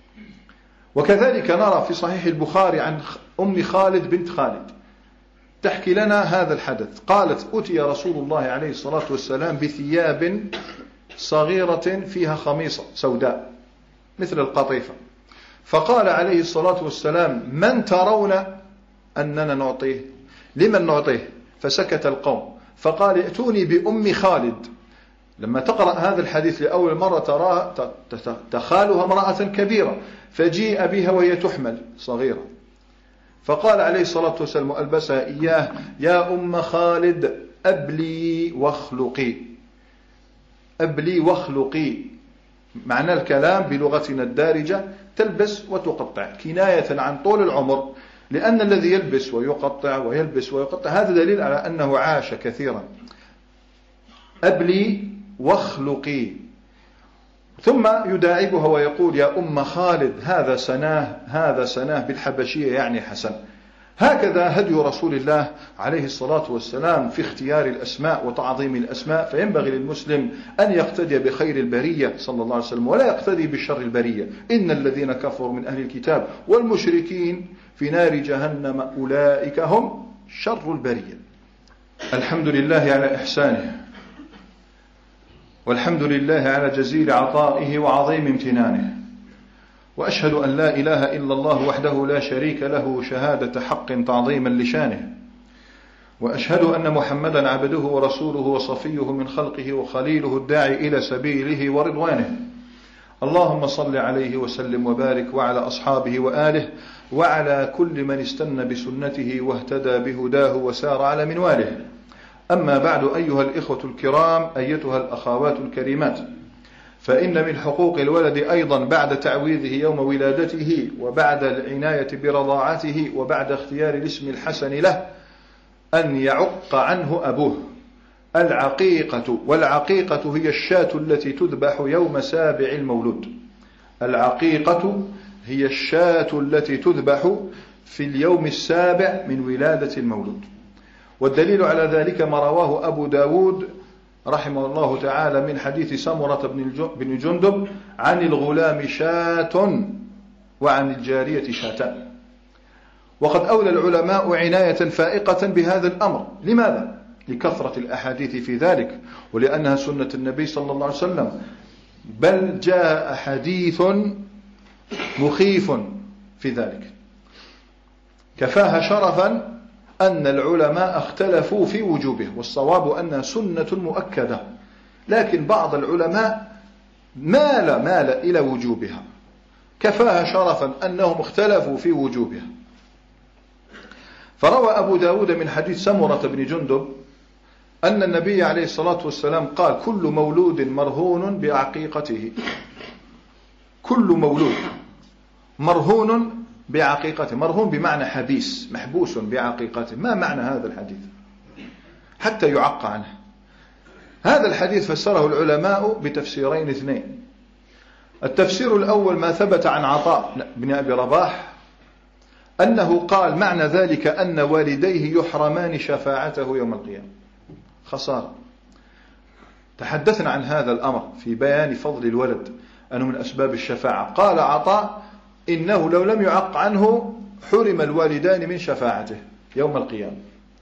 وكذلك نرى في صحيح البخاري عن أم خالد بنت خالد تحكي لنا هذا الحدث. قالت: أتي رسول الله عليه الصلاة والسلام بثياب صغيرة فيها خميصة سوداء مثل القطيفة، فقال عليه الصلاة والسلام: من ترون أننا نعطيه؟ لمن نعطيه؟ فسكت القوم، فقال: ائتوني بأم خالد. لما تقرأ هذا الحديث لأول مرة تراها تخالها امرأة كبيرة، فجيء بها وهي تحمل صغيرة، فقال عليه الصلاة والسلام ألبسها إياه: يا أم خالد أبلي واخلقي. أبلي واخلقي معنى الكلام بلغتنا الدارجة تلبس وتقطع، كناية عن طول العمر، لأن الذي يلبس ويقطع ويلبس ويقطع هذا دليل على أنه عاش كثيرا. أبلي واخلقي. ثم يداعبها ويقول: يا أم خالد هذا سناه، هذا سناه بالحبشية يعني حسن. هكذا هدي رسول الله عليه الصلاة والسلام في اختيار الأسماء وتعظيم الأسماء. فينبغي للمسلم أن يقتدي بخير البرية صلى الله عليه وسلم ولا يقتدي بشر البرية. إن الذين كفروا من أهل الكتاب والمشركين في نار جهنم أولئك هم شر البرية. الحمد لله على إحسانه، والحمد لله على جزيل عطائه وعظيم امتنانه، وأشهد أن لا إله إلا الله وحده لا شريك له شهادة حق تعظيما لشانه، وأشهد أن محمدا عبده ورسوله وصفيه من خلقه وخليله الداعي إلى سبيله ورضوانه. اللهم صل عليه وسلم وبارك وعلى أصحابه وآله وعلى كل من استنى بسنته واهتدى بهداه وسار على منواله. أما بعد، أيها الإخوة الكرام، أيتها الأخوات الكريمات، فإن من حقوق الولد أيضا بعد تعويضه يوم ولادته وبعد العناية برضاعته وبعد اختيار الاسم الحسن له أن يعق عنه أبوه. العقيقة، والعقيقة هي الشاة التي تذبح يوم سابع المولود. العقيقة هي الشاة التي تذبح في اليوم السابع من ولادة المولود. والدليل على ذلك ما رواه أبو داود رحمه الله تعالى من حديث سمرة بن جندب: عن الغلام شاة وعن الجارية شاتان. وقد أولى العلماء عناية فائقة بهذا الأمر. لماذا؟ لكثرة الأحاديث في ذلك، ولأنها سنة النبي صلى الله عليه وسلم. بل جاء حديث مخيف في ذلك كفاها شرفا أن العلماء اختلفوا في وجوبه، والصواب أنها سنة مؤكدة، لكن بعض العلماء مال مال إلى وجوبها. كفاها شرفا أنهم اختلفوا في وجوبها. فروى أبو داود من حديث سمرة بن جندب أن النبي عليه الصلاة والسلام قال كل مولود مرهون بعقيقته، كل مولود مرهون بعقيقته، مرهون بمعنى حبيس، محبوس بعقيقته. ما معنى هذا الحديث حتى يعق عنه؟ هذا الحديث فسره العلماء بتفسيرين اثنين. التفسير الأول ما ثبت عن عطاء بن أبي رباح أنه قال معنى ذلك أن والديه يحرمان شفاعته يوم القيامة. خسارة. تحدثنا عن هذا الأمر في بيان فضل الولد أنه من أسباب الشفاعة. قال عطاء إنه لو لم يعق عنه حرم الوالدان من شفاعته يوم القيامة.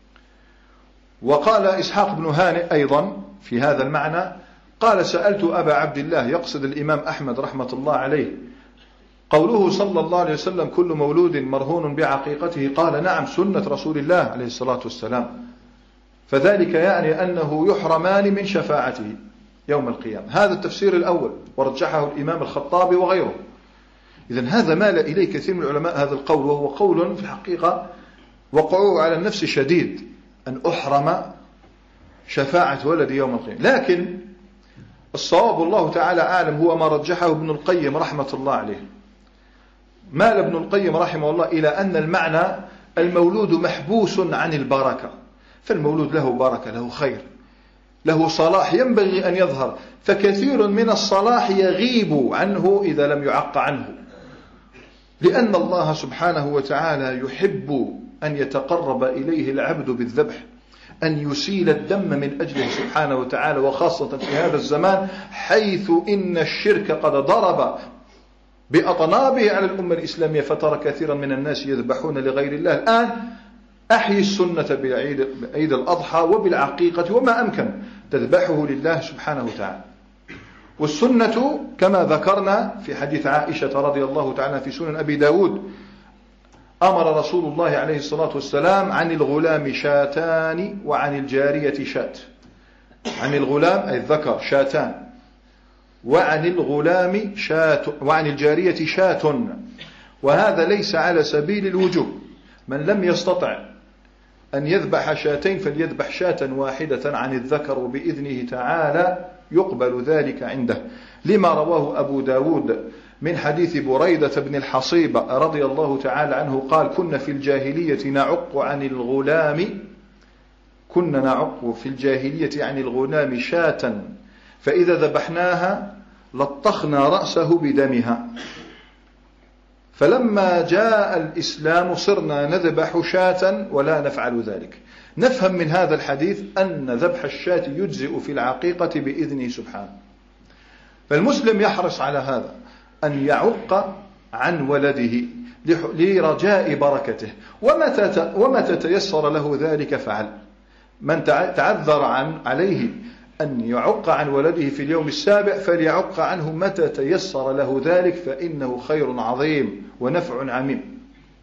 وقال إسحاق بن هانئ أيضا في هذا المعنى، قال سألت أبا عبد الله، يقصد الإمام أحمد رحمة الله عليه، قوله صلى الله عليه وسلم كل مولود مرهون بعقيقته، قال نعم سنة رسول الله عليه الصلاة والسلام، فذلك يعني أنه يحرمان من شفاعته يوم القيامة. هذا التفسير الأول ورجحه الإمام الخطابي وغيره. إذن هذا مال إليه كثير من العلماء هذا القول، وهو قول في الحقيقة وقعوه على النفس شديد، أن أحرم شفاعة ولدي يوم القيامة. لكن الصواب الله تعالى أعلم هو ما رجحه ابن القيم رحمة الله عليه. مال ابن القيم رحمه الله إلى أن المعنى المولود محبوس عن البركة، فالمولود له بركة، له خير، له صلاح ينبغي أن يظهر، فكثير من الصلاح يغيب عنه إذا لم يعق عنه، لأن الله سبحانه وتعالى يحب أن يتقرب إليه العبد بالذبح، أن يسيل الدم من أجله سبحانه وتعالى، وخاصة في هذا الزمان حيث إن الشرك قد ضرب بأطنابه على الأمة الإسلامية، فترى كثيرا من الناس يذبحون لغير الله. الآن أحيي السنة بعيد الأضحى وبالعقيقة وما أمكن تذبحه لله سبحانه وتعالى. والسنة كما ذكرنا في حديث عائشة رضي الله تعالى في سنن أبي داود، أمر رسول الله عليه الصلاة والسلام عن الغلام شاتان وعن الجارية شات. عن الغلام أي الذكر شاتان، وعن الغلام شات، وعن الجارية شات. وهذا ليس على سبيل الوجوب، من لم يستطع أن يذبح شاتين فليذبح شاة واحدة عن الذكر، وبإذنه تعالى يقبل ذلك عنده، لما رواه أبو داود من حديث بريدة بن الحصيب رضي الله تعالى عنه قال كنا في الجاهلية نعق عن الغلام كنا نعق في الجاهلية عن الغلام شاة، فإذا ذبحناها لطخنا رأسه بدمها، فلما جاء الإسلام صرنا نذبح شاة ولا نفعل ذلك. نفهم من هذا الحديث أن ذبح الشاة يجزئ في العقيقة بإذنه سبحانه. فالمسلم يحرص على هذا، أن يعق عن ولده لرجاء بركته، ومتى ومتى تيسر له ذلك فعل. من تعذر عن عليه أن يعق عن ولده في اليوم السابع فليعق عنه متى تيسر له ذلك، فإنه خير عظيم ونفع عميم.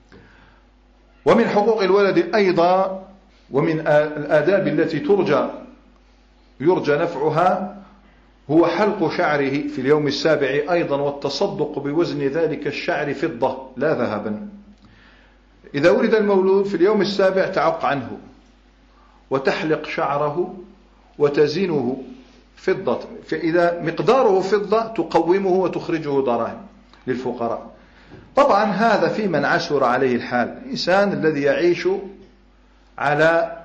ومن حقوق الولد أيضا ومن الآداب التي ترجى يرجى نفعها هو حلق شعره في اليوم السابع أيضا، والتصدق بوزن ذلك الشعر فضة لا ذهبا. إذا ولد المولود في اليوم السابع تعق عنه وتحلق شعره وتزينه فضة، فإذا مقداره فضة تقومه وتخرجه دراهم للفقراء. طبعا هذا في من عسر عليه الحال، الإنسان الذي يعيش على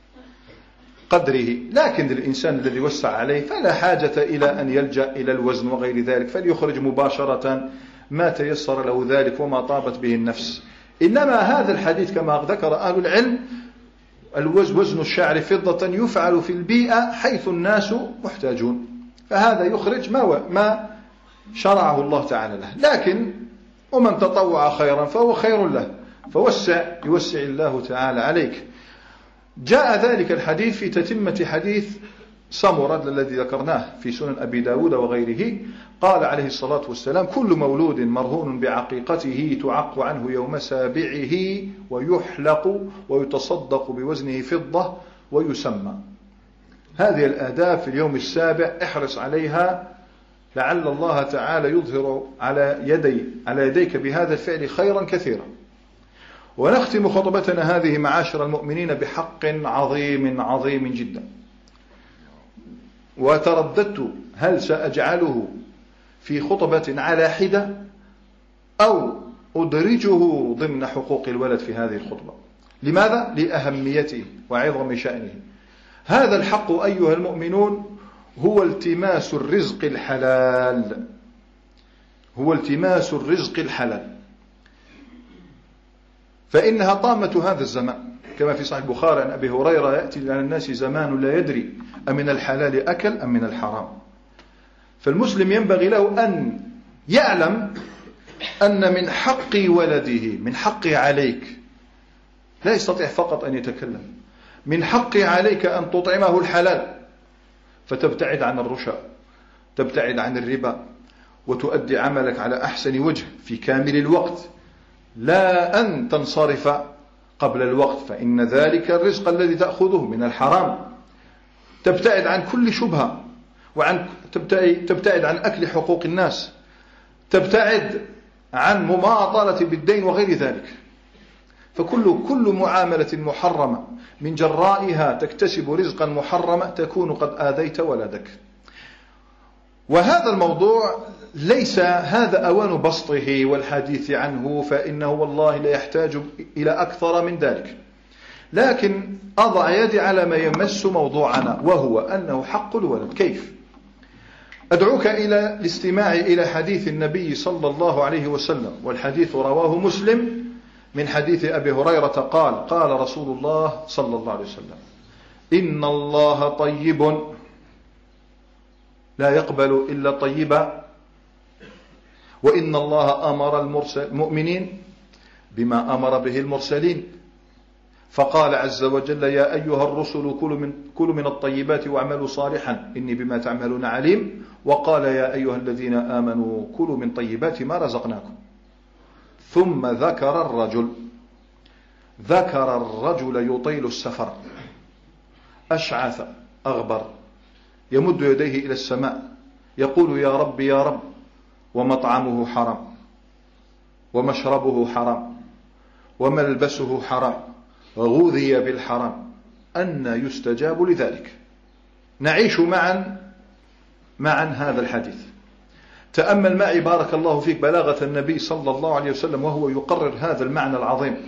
قدره، لكن الإنسان الذي وسع عليه فلا حاجة إلى أن يلجأ إلى الوزن وغير ذلك، فليخرج مباشرة ما تيسر له ذلك وما طابت به النفس. إنما هذا الحديث كما ذكر أهل العلم وزن الشعر فضة يفعل في البيئة حيث الناس محتاجون، فهذا يخرج ما ما شرعه الله تعالى له. لكن ومن تطوع خيرا فهو خير له، فوسع يوسع الله تعالى عليك. جاء ذلك الحديث في تتمة حديث سمرة الذي ذكرناه في سنن أبي داود وغيره، قال عليه الصلاة والسلام كل مولود مرهون بعقيقته تعق عنه يوم سابعه ويحلق ويتصدق بوزنه فضة ويسمى. هذه الآداب في اليوم السابع احرص عليها، لعل الله تعالى يظهر على يدي على يديك بهذا الفعل خيرا كثيرا. ونختم خطبتنا هذه معاشر المؤمنين بحق عظيم عظيم جدا، وترددت هل سأجعله في خطبة على حدة أو أدرجه ضمن حقوق الولد في هذه الخطبة. لماذا؟ لأهميته وعظم شأنه. هذا الحق أيها المؤمنون هو التماس الرزق الحلال، هو التماس الرزق الحلال، فإنها طامة هذا الزمان، كما في صحيح البخاري عن أبي هريرة: يأتي على الناس زمان لا يدري أمن الحلال أكل أم من الحرام. فالمسلم ينبغي له أن يعلم أن من حق ولده، من حقه عليك، لا يستطيع فقط أن يتكلم، من حقه عليك أن تطعمه الحلال، فتبتعد عن الرشا، تبتعد عن الربا، وتؤدي عملك على أحسن وجه في كامل الوقت، لا أن تنصرف قبل الوقت، فإن ذلك الرزق الذي تأخذه من الحرام. تبتعد عن كل شبهة، وعن تبتعد, تبتعد عن أكل حقوق الناس، تبتعد عن مماطلة بالدين وغير ذلك. فكل كل معاملة محرمة من جرائها تكتسب رزقا محرما تكون قد آذيت ولدك. وهذا الموضوع ليس هذا أوان بسطه والحديث عنه، فإنه والله لا يحتاج إلى أكثر من ذلك، لكن أضع يدي على ما يمس موضوعنا، وهو أنه حق الولد. كيف؟ أدعوك إلى الاستماع إلى حديث النبي صلى الله عليه وسلم، والحديث رواه مسلم من حديث أبي هريرة قال: قال رسول الله صلى الله عليه وسلم: إن الله طيب لا يقبل إلا طيبا، وإن الله أمر المؤمنين بما أمر به المرسلين، فقال عز وجل: يا أيها الرسل كلوا من, كلوا من الطيبات واعملوا صالحا إني بما تعملون عليم، وقال: يا أيها الذين آمنوا كلوا من طيبات ما رزقناكم. ثم ذكر الرجل ذكر الرجل يطيل السفر أشعث أغبر يمد يديه إلى السماء يقول: يا رب يا رب، ومطعمه حرام، ومشربه حرام، وملبسه حرام، غذي بالحرام، أن يستجاب لذلك. نعيش معا معا هذا الحديث. تأمل معي بارك الله فيك بلاغة النبي صلى الله عليه وسلم وهو يقرر هذا المعنى العظيم.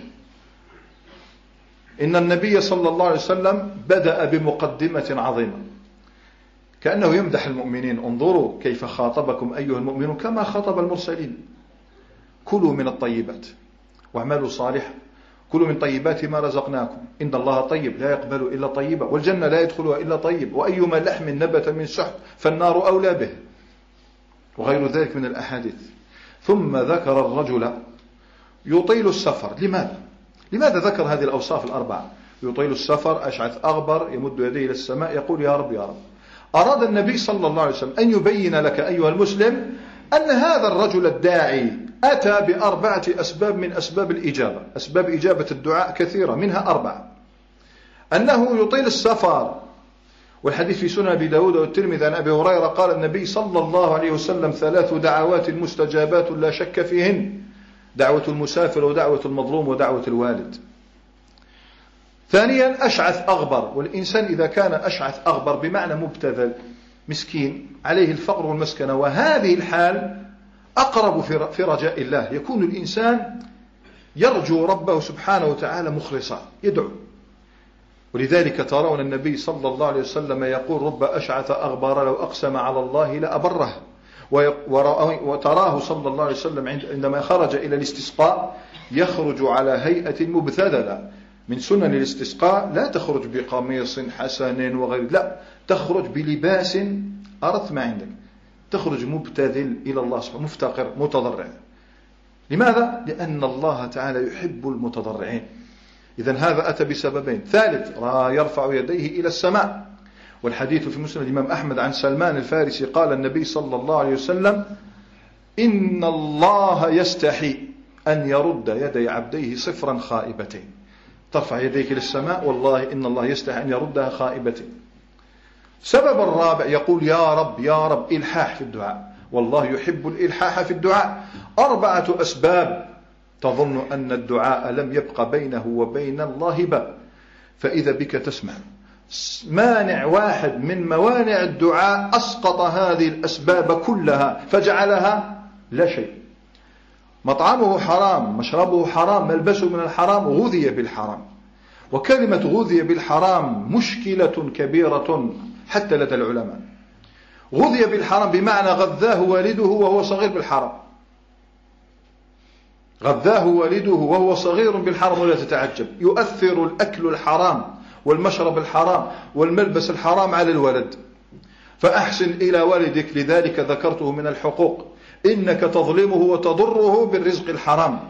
إن النبي صلى الله عليه وسلم بدأ بمقدمة عظيمة كأنه يمدح المؤمنين: انظروا كيف خاطبكم أيها المؤمنون كما خاطب المرسلين. كلوا من الطيبات واعملوا صالحا، كلوا من طيبات ما رزقناكم، إن الله طيب لا يقبل إلا طيبا، والجنة لا يدخلها إلا طيب، وأيما لحم نبت من سحت فالنار أولى به، وغير ذلك من الأحاديث. ثم ذكر الرجل يطيل السفر. لماذا؟ لماذا ذكر هذه الأوصاف الأربعة؟ يطيل السفر، أشعث أغبر، يمد يديه إلى السماء، يقول: يا رب يا رب. أراد النبي صلى الله عليه وسلم أن يبين لك أيها المسلم أن هذا الرجل الداعي أتى بأربعة أسباب من أسباب الإجابة. أسباب إجابة الدعاء كثيرة، منها أربعة: أنه يطيل السفر، والحديث في سنن أبي داود والترمذي عن أبي هريرة قال النبي صلى الله عليه وسلم: ثلاث دعوات مستجابات لا شك فيهن: دعوة المسافر، ودعوة المظلوم، ودعوة الوالد. ثانيا أشعث أغبر، والإنسان إذا كان أشعث أغبر بمعنى مبتذل مسكين عليه الفقر والمسكنة، وهذه الحال أقرب في رجاء الله، يكون الإنسان يرجو ربه سبحانه وتعالى مخلصا يدعو. ولذلك ترون النبي صلى الله عليه وسلم يقول: رب أشعث أغبر لو أقسم على الله لأبره. وتراه صلى الله عليه وسلم عندما خرج إلى الاستسقاء يخرج على هيئة مبتذلة. من سنن الاستسقاء لا تخرج بقميص حسن وغير، لا، تخرج بلباس أرث ما عندك، تخرج مبتذل إلى الله سبحانه، مفتقر متضرع. لماذا؟ لأن الله تعالى يحب المتضرعين. إذن هذا أتى بسببين. ثالث، يرفع يديه إلى السماء، والحديث في مسند الإمام أحمد عن سلمان الفارسي قال النبي صلى الله عليه وسلم: إن الله يستحي أن يرد يدي عبديه صفرا خائبتين. ترفع يديك للسماء، والله إن الله يستحي أن يردها خائبتين. سبب الرابع يقول: يا رب يا رب، إلحاح في الدعاء، والله يحب الإلحاح في الدعاء. أربعة أسباب تظن أن الدعاء لم يبق بينه وبين الله باب، فإذا بك تسمع مانع واحد من موانع الدعاء أسقط هذه الأسباب كلها فجعلها لا شيء. مطعمه حرام، مشربه حرام، ملبسه من الحرام، غذي بالحرام. وكلمة غذي بالحرام مشكلة كبيرة حتى لدى العلماء. غذي بالحرام بمعنى غذاه والده وهو صغير بالحرام، غذاه والده وهو صغير بالحرام. ولا تتعجب، يؤثر الأكل الحرام والمشرب الحرام والملبس الحرام على الولد. فأحسن إلى والدك، لذلك ذكرته من الحقوق، إنك تظلمه وتضره بالرزق الحرام.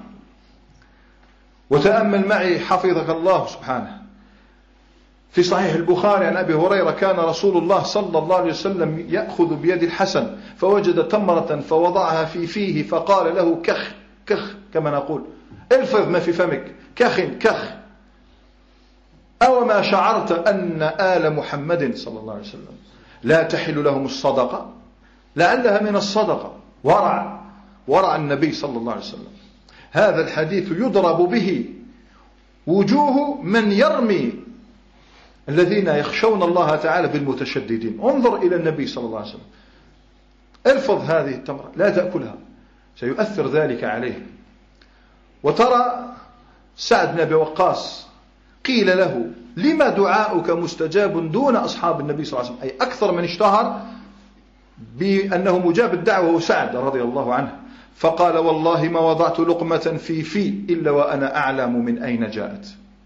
وتأمل معي حفظك الله سبحانه في صحيح البخاري عن أبي هريرة: كان رسول الله صلى الله عليه وسلم يأخذ بيد الحسن فوجد تمرة فوضعها في فيه فقال له: كخ كخ، كما نقول الفظ ما في فمك، كخ كخ. أو ما شعرت أن آل محمد صلى الله عليه وسلم لا تحل لهم الصدقة؟ لعلها من الصدقة. ورع ورع النبي صلى الله عليه وسلم. هذا الحديث يضرب به وجوه من يرمي الذين يخشون الله تعالى بالمتشددين. انظر إلى النبي صلى الله عليه وسلم: الفظ هذه التمرة، لا تأكلها، سيؤثر ذلك عليه. وترى سعد بن أبي وقاص قيل له: لما دعاؤك مستجاب دون أصحاب النبي صلى الله عليه وسلم؟ أي أكثر من اشتهر بأنه مجاب الدعوة سعد رضي الله عنه. فقال: والله ما وضعت لقمة في في إلا وأنا أعلم من أين جاءت.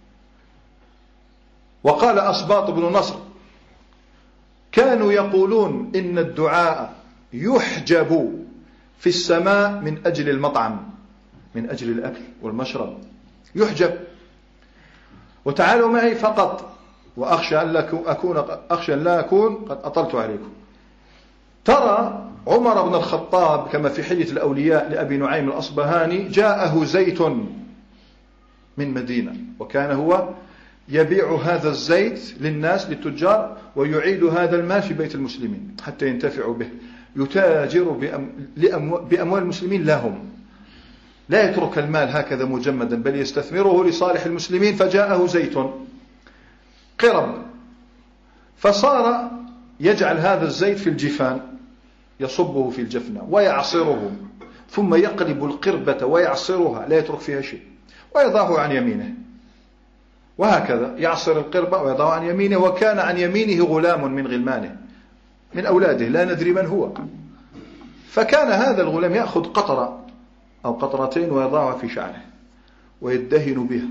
وقال أسباط بن نصر: كانوا يقولون إن الدعاء يحجب في السماء من أجل المطعم، من أجل الأكل والمشرب، يحجب. وتعالوا معي فقط، وأخشى أن لا أكون أخشى أن لا أكون قد أطلت عليكم. ترى عمر بن الخطاب كما في حلية الأولياء لأبي نعيم الأصبهاني: جاءه زيت من مدينة، وكان هو يبيع هذا الزيت للناس للتجار ويعيد هذا المال في بيت المسلمين حتى ينتفعوا به، يتاجر بأموال المسلمين لهم، لا يترك المال هكذا مجمدا بل يستثمره لصالح المسلمين. فجاءه زيت قرب، فصار يجعل هذا الزيت في الجفان، يصبه في الجفنة ويعصره، ثم يقلب القربة ويعصرها، لا يترك فيها شيء، ويضعه عن يمينه، وهكذا يعصر القربة ويضعه عن يمينه. وكان عن يمينه غلام من غلمانه من أولاده لا ندري من هو، فكان هذا الغلام يأخذ قطرة أو قطرتين ويضعها في شعره ويدهن بها.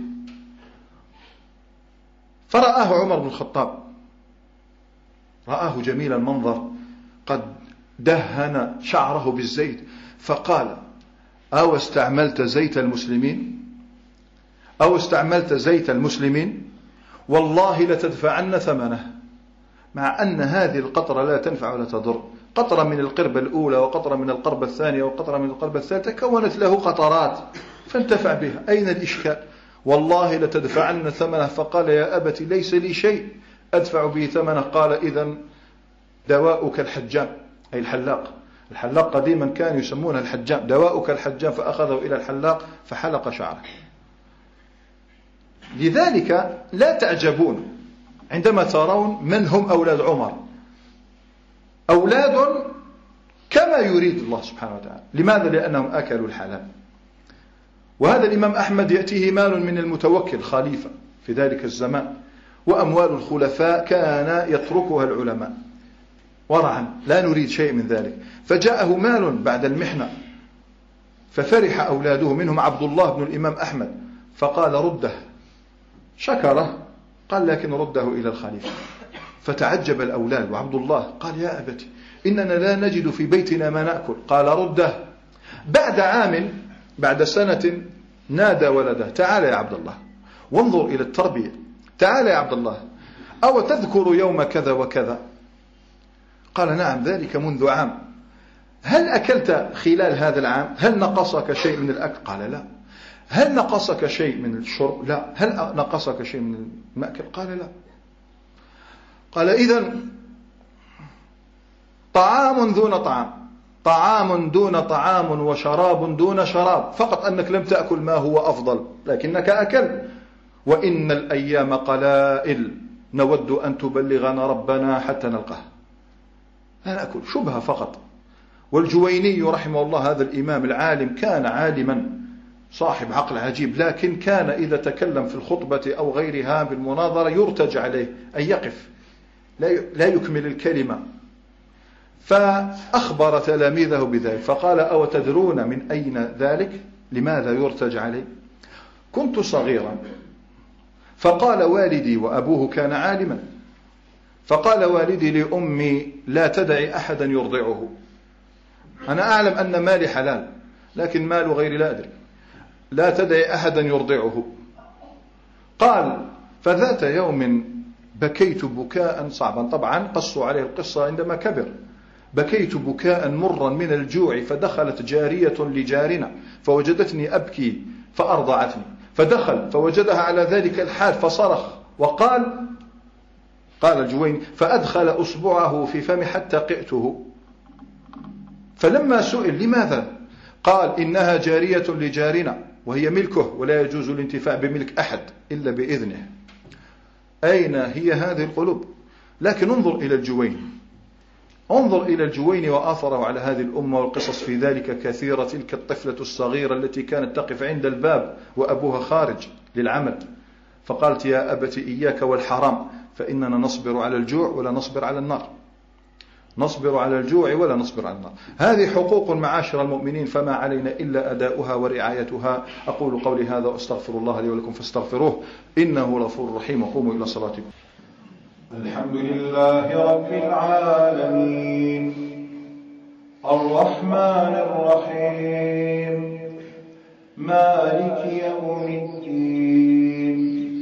فرآه عمر بن الخطاب، رآه جميل المنظر قد دهن شعره بالزيت، فقال: أو استعملت زيت المسلمين أو استعملت زيت المسلمين والله لتدفعن ثمنه. مع أن هذه القطرة لا تنفع ولا تضر، قطرة من القربة الأولى وقطرة من القربة الثانية وقطرة من القربة الثالثة كونت له قطرات فانتفع بها، أين الإشكال؟ والله لتدفعن ثمنه. فقال: يا أبت ليس لي شيء أدفع به ثمنه. قال: إذن دواؤك الحجام، أي الحلاق. الحلاق قديما كانوا يسمونه الحجام، دواؤك الحجام. فأخذه إلى الحلاق فحلق شعره. لذلك لا تعجبون عندما ترون من هم أولاد عمر، أولاد كما يريد الله سبحانه وتعالى. لماذا؟ لأنهم أكلوا الحلال. وهذا الإمام أحمد يأتيه مال من المتوكل خليفة في ذلك الزمان، وأموال الخلفاء كان يتركها العلماء ورعا، لا نريد شيء من ذلك. فجاءه مال بعد المحنة ففرح أولاده، منهم عبد الله بن الإمام أحمد، فقال: رده. شكره، قال: لكن رده إلى الخليفة. فتعجب الأولاد، وعبد الله قال: يا أبتي إننا لا نجد في بيتنا ما نأكل. قال: رده. بعد عام، بعد سنة، نادى ولده: تعال يا عبد الله، وانظر إلى التربية، تعال يا عبد الله، أو تذكر يوم كذا وكذا؟ قال: نعم، ذلك منذ عام. هل أكلت خلال هذا العام؟ هل نقصك شيء من الأكل؟ قال: لا. هل نقصك شيء من الشرب؟ لا. هل نقصك شيء من المأكل؟ قال: لا. قال: إذن طعام دون طعام، طعام دون طعام، وشراب دون شراب، فقط أنك لم تأكل ما هو أفضل لكنك أكل. وإن الأيام قلائل نود أن تبلغنا ربنا حتى نلقاه، لا نأكل، شبهة فقط. والجويني رحمه الله هذا الإمام العالم كان عالما صاحب عقل عجيب، لكن كان إذا تكلم في الخطبة أو غيرها بالمناظرة يرتج عليه أن يقف لا يكمل الكلمة، فأخبر تلاميذه بذلك فقال: أو تدرون من أين ذلك؟ لماذا يرتج عليه؟ كنت صغيرا فقال والدي، وأبوه كان عالما، فقال والدي لأمي: لا تدعي أحدا يرضعه، أنا أعلم أن مالي حلال لكن مال غيري لا أدري، لا تدعي أحدا يرضعه. قال: فذات يوم بكيت بكاء صعبا، طبعا قصوا عليه القصة عندما كبر، بكيت بكاء مرا من الجوع، فدخلت جارية لجارنا فوجدتني أبكي فأرضعتني، فدخل فوجدها على ذلك الحال فصرخ وقال، قال الجويني: فأدخل أصبعه في فمي حتى قئته، فلما سئل لماذا قال: إنها جارية لجارنا وهي ملكه ولا يجوز الانتفاع بملك أحد إلا بإذنه. أين هي هذه القلوب؟ لكن انظر إلى الجويني، انظر إلى الجويني وآثره على هذه الأمة، والقصص في ذلك كثيرة. تلك الطفلة الصغيرة التي كانت تقف عند الباب وأبوها خارج للعمل، فقالت: يا أبت إياك والحرام، فإننا نصبر على الجوع ولا نصبر على النار، نصبر على الجوع ولا نصبر على النار. هذه حقوق معاشر المؤمنين، فما علينا إلا أداؤها ورعايتها. أقول قولي هذا وأستغفر الله لي ولكم فاستغفروه إنه غفور رحيم، وقوموا إلى صلاتكم. الحمد لله رب العالمين الرحمن الرحيم مالك يوم الدين،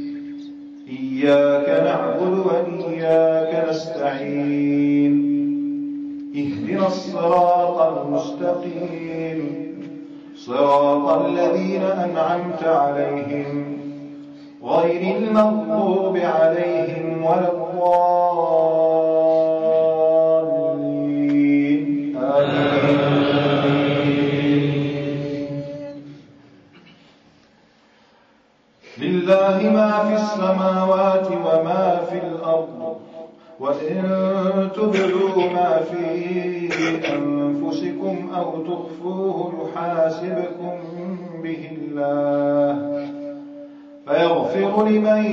إياك نعبد وإياك نستعين، اهدنا الصراط المستقيم، صراط الذين أنعمت عليهم غير المغضوب عليهم ولا الضالين، آمين. لله ما في السماوات وما في الأرض، وإن تبدوا ما في أنفسكم أو تخفوه يحاسبكم به الله، فيغفر لمن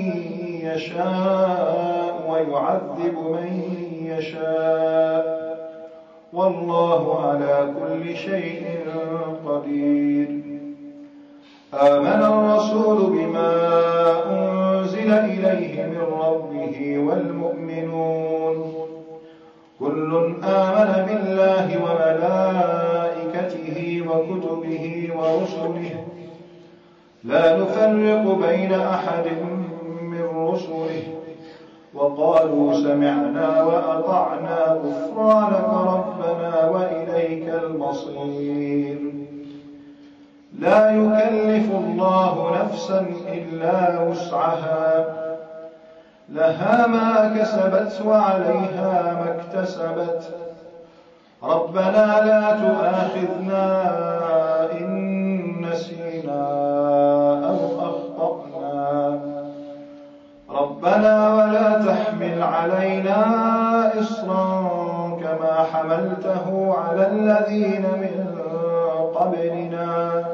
يشاء ويعذب من يشاء، والله على كل شيء قدير. آمن الرسول بما أنزل إليه من ربه والمؤمنون، كل آمن بالله وملائكته وكتبه ورسله، لا نفرق بين أحد من رسله، وقالوا سمعنا وأطعنا غفرانك ربنا وإليك المصير. لا يكلف الله نفسا إلا وسعها، لها ما كسبت وعليها ما اكتسبت، ربنا لا تؤاخذنا إن نسينا أو أخطأنا، ربنا ولا تحمل علينا إصرا كما حملته على الذين من قبلنا،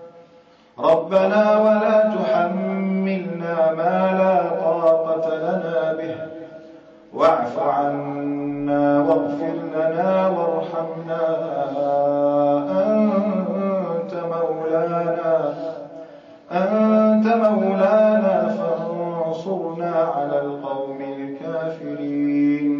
ربنا ولا تحملنا ما لا طاقة لنا به، واعف عنا واغفر لنا وارحمنا، أنت مولانا أنت مولانا فانصرنا على القوم الكافرين.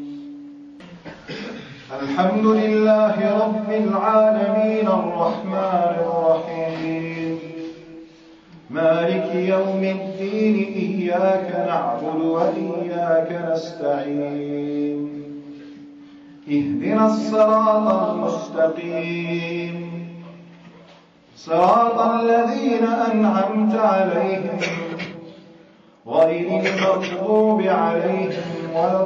الحمد لله رب العالمين الرحمن الرحيم مالك يوم الدين، إياك نعبد وإياك نستعين، اهدنا الصراط المستقيم، صراط الذين أنعمت عليهم غير المغضوب عليهم ولا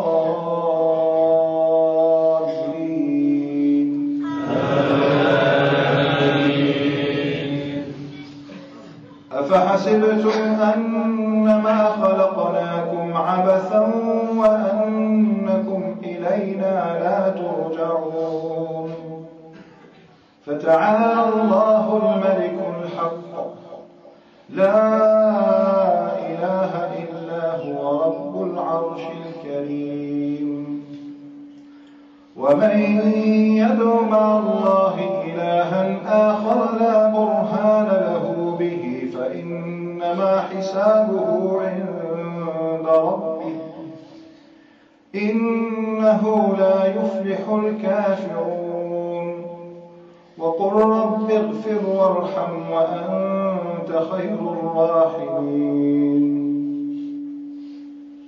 الضالين، آمين. أفحسبتم أنما خلقناكم عبثا وأنكم إلينا لا ترجعون فتعالى الله الملك الحق لا إله إلا هو رب العرش الكريم ومن يدع مع الله إلها آخر لا برهان له به فإنما حسابه عند ربه إنه لا يفلح الكافرون وقل رب اغفر وارحم وأنت خير الراحمين